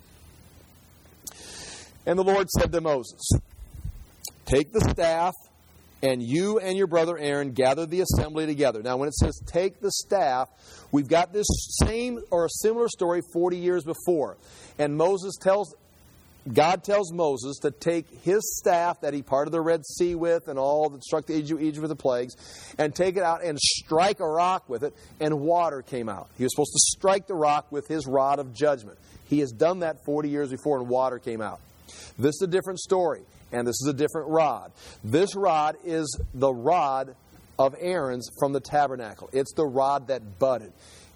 Speaker 1: And the Lord said to Moses, "Take the staff, and you and your brother Aaron gather the assembly together." Now, when it says take the staff, we've got this same or a similar story forty years before. And Moses tells, God tells Moses to take his staff that he parted the Red Sea with and all that struck the Egypt, Egypt with the plagues, and take it out and strike a rock with it, and water came out. He was supposed to strike the rock with his rod of judgment. He has done that forty years before, and water came out. This is a different story, and this is a different rod. This rod is the rod of Aaron's from the tabernacle. It's the rod that budded.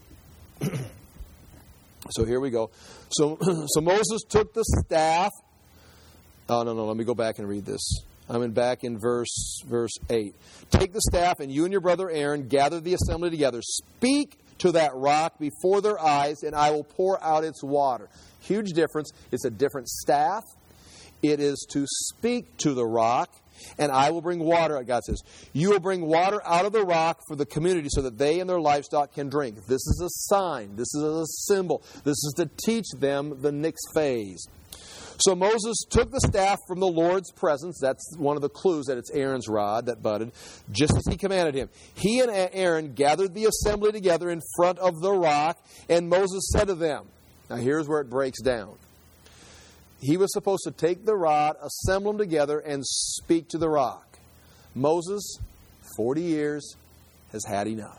Speaker 1: So here we go. So, so Moses took the staff. Oh, no, no, let me go back and read this. I'm in back in verse verse eight. Take the staff, and you and your brother Aaron gather the assembly together. Speak to that rock before their eyes, and I will pour out its water. Huge difference. It's a different staff. It is to speak to the rock, and I will bring water, God says. You will bring water out of the rock for the community so that they and their livestock can drink. This is a sign. This is a symbol. This is to teach them the next phase. So Moses took the staff from the Lord's presence. That's one of the clues that it's Aaron's rod that budded, just as he commanded him. He and Aaron gathered the assembly together in front of the rock, and Moses said to them, now here's where it breaks down. He was supposed to take the rod, assemble them together, and speak to the rock. Moses, forty years, has had enough.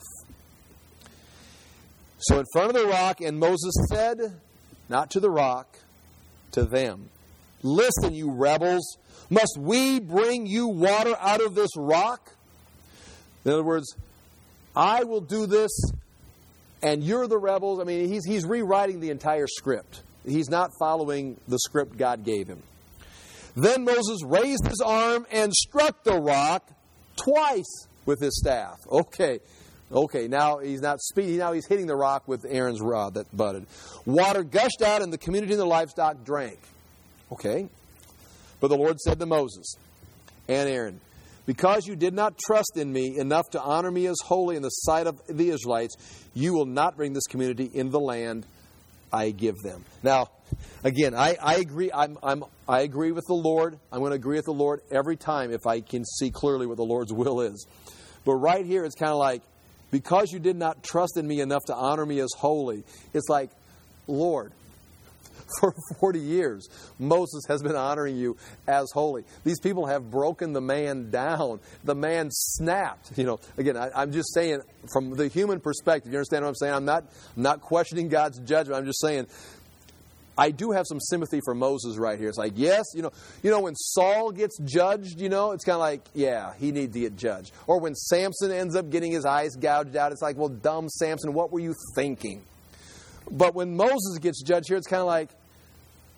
Speaker 1: So in front of the rock, and Moses said, not to the rock, to them, "Listen, you rebels, must we bring you water out of this rock?" In other words, I will do this, and you're the rebels. I mean, he's, he's rewriting the entire script. He's not following the script God gave him. Then Moses raised his arm and struck the rock twice with his staff. Okay, okay, now he's not speeding. Now he's hitting the rock with Aaron's rod that budded. Water gushed out, and the community and the livestock drank. Okay. But the Lord said to Moses and Aaron, "Because you did not trust in me enough to honor me as holy in the sight of the Israelites, you will not bring this community into the land I give them." Now, again, I, I agree. I'm, I'm, I agree with the Lord. I'm going to agree with the Lord every time if I can see clearly what the Lord's will is. But right here, it's kind of like, because you did not trust in me enough to honor me as holy. It's like, Lord, for forty years, Moses has been honoring you as holy. These people have broken the man down. The man snapped. You know, again, I, I'm just saying from the human perspective. You understand what I'm saying? I'm not, I'm not questioning God's judgment. I'm just saying I do have some sympathy for Moses right here. It's like, yes, you know, you know when Saul gets judged, you know, it's kind of like, yeah, he needs to get judged. Or when Samson ends up getting his eyes gouged out, it's like, well, dumb Samson, what were you thinking? But when Moses gets judged here, it's kind of like,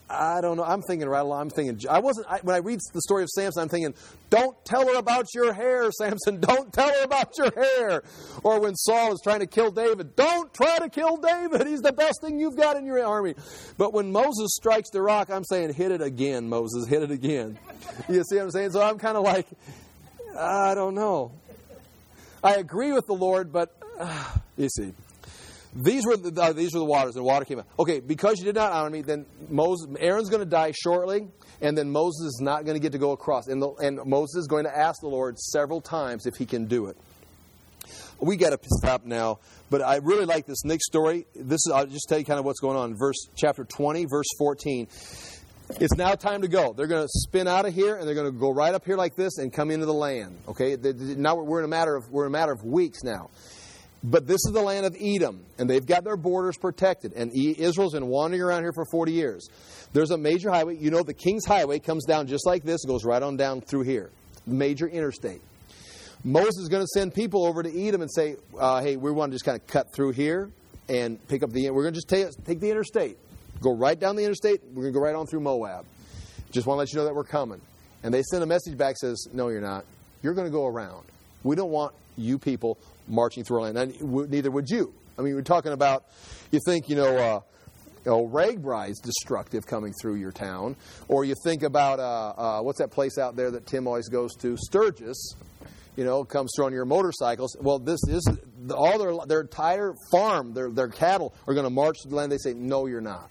Speaker 1: I don't know. I'm thinking right along. I'm thinking, I wasn't, I, when I read the story of Samson, I'm thinking, don't tell her about your hair, Samson. Don't tell her about your hair. Or when Saul is trying to kill David, don't try to kill David. He's the best thing you've got in your army. But when Moses strikes the rock, I'm saying, hit it again, Moses. Hit it again. You see what I'm saying? So I'm kind of like, I don't know. I agree with the Lord, but uh, you see. These were the, uh, these were the waters, and water came out. Okay, because you did not honor me, then Moses, Aaron's going to die shortly, and then Moses is not going to get to go across. And, the, and Moses is going to ask the Lord several times if he can do it. We got to stop now, but I really like this next story. This is, I'll just tell you kind of what's going on. Verse chapter twenty, verse fourteen. It's now time to go. They're going to spin out of here, and they're going to go right up here like this and come into the land. Okay, they, they, now we're in a matter of we're in a matter of weeks now. But this is the land of Edom, and they've got their borders protected. And Israel's been wandering around here for forty years. There's a major highway. You know, the King's Highway comes down just like this. It goes right on down through here. Major interstate. Moses is going to send people over to Edom and say, uh, hey, we want to just kind of cut through here and pick up the... We're going to just take, take the interstate. Go right down the interstate. We're going to go right on through Moab. Just want to let you know that we're coming. And they send a message back that says, no, you're not. You're going to go around. We don't want you people marching through our land. And neither would you. I mean, we're talking about, you think, you know, uh, you know, Ragbride's destructive coming through your town. Or you think about, uh, uh, what's that place out there that Tim always goes to? Sturgis, you know, comes through on your motorcycles. Well, this is, all their their entire farm, their, their cattle are going to march to the land. They say, no, you're not.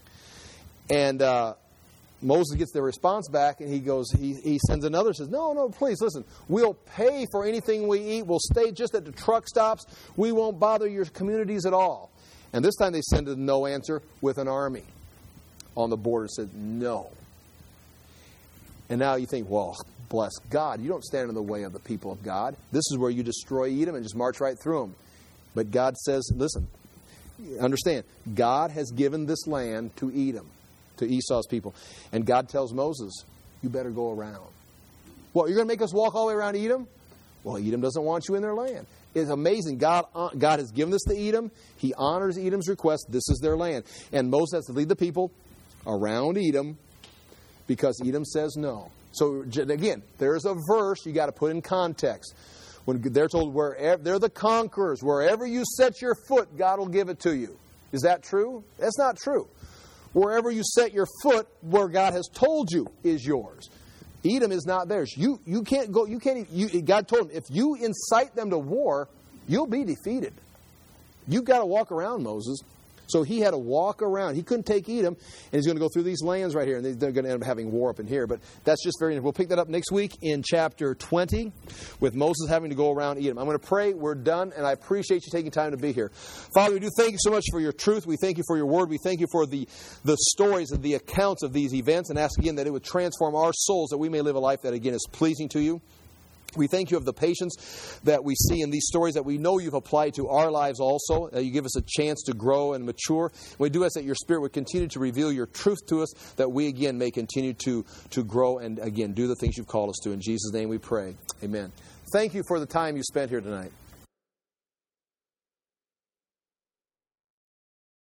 Speaker 1: And uh, Moses gets the response back, and he goes, he, he sends another, says, no, no, please, listen, we'll pay for anything we eat. We'll stay just at the truck stops. We won't bother your communities at all. And this time they send a no answer with an army on the border. Said, no. And now you think, well, bless God. You don't stand in the way of the people of God. This is where you destroy Edom and just march right through them. But God says, listen, understand, God has given this land to Edom, to Esau's people. And God tells Moses, you better go around. What, you're going to make us walk all the way around Edom? Well, Edom doesn't want you in their land. It's amazing. God, God has given this to Edom. He honors Edom's request. This is their land. And Moses has to lead the people around Edom because Edom says no. So again, there's a verse you got to put in context. When they're told wherever they're the conquerors, wherever you set your foot, God will give it to you. Is that true? That's not true. Wherever you set your foot, where God has told you is yours. Edom is not theirs. You you can't go. You can't. You, God told him, if you incite them to war, you'll be defeated. You've got to walk around, Moses. So he had to walk around. He couldn't take Edom, and he's going to go through these lands right here, and they're going to end up having war up in here. But that's just very. We'll pick that up next week in chapter twenty, with Moses having to go around Edom. I'm going to pray. We're done, and I appreciate you taking time to be here, Father. We do thank you so much for your truth. We thank you for your word. We thank you for the the stories and the accounts of these events, and ask again that it would transform our souls, that we may live a life that again is pleasing to you. We thank you of the patience that we see in these stories that we know you've applied to our lives also. Uh, you give us a chance to grow and mature. We do ask that your Spirit would continue to reveal your truth to us, that we again may continue to, to grow and again do the things you've called us to. In Jesus' name we pray. Amen. Thank you for the time you spent here tonight.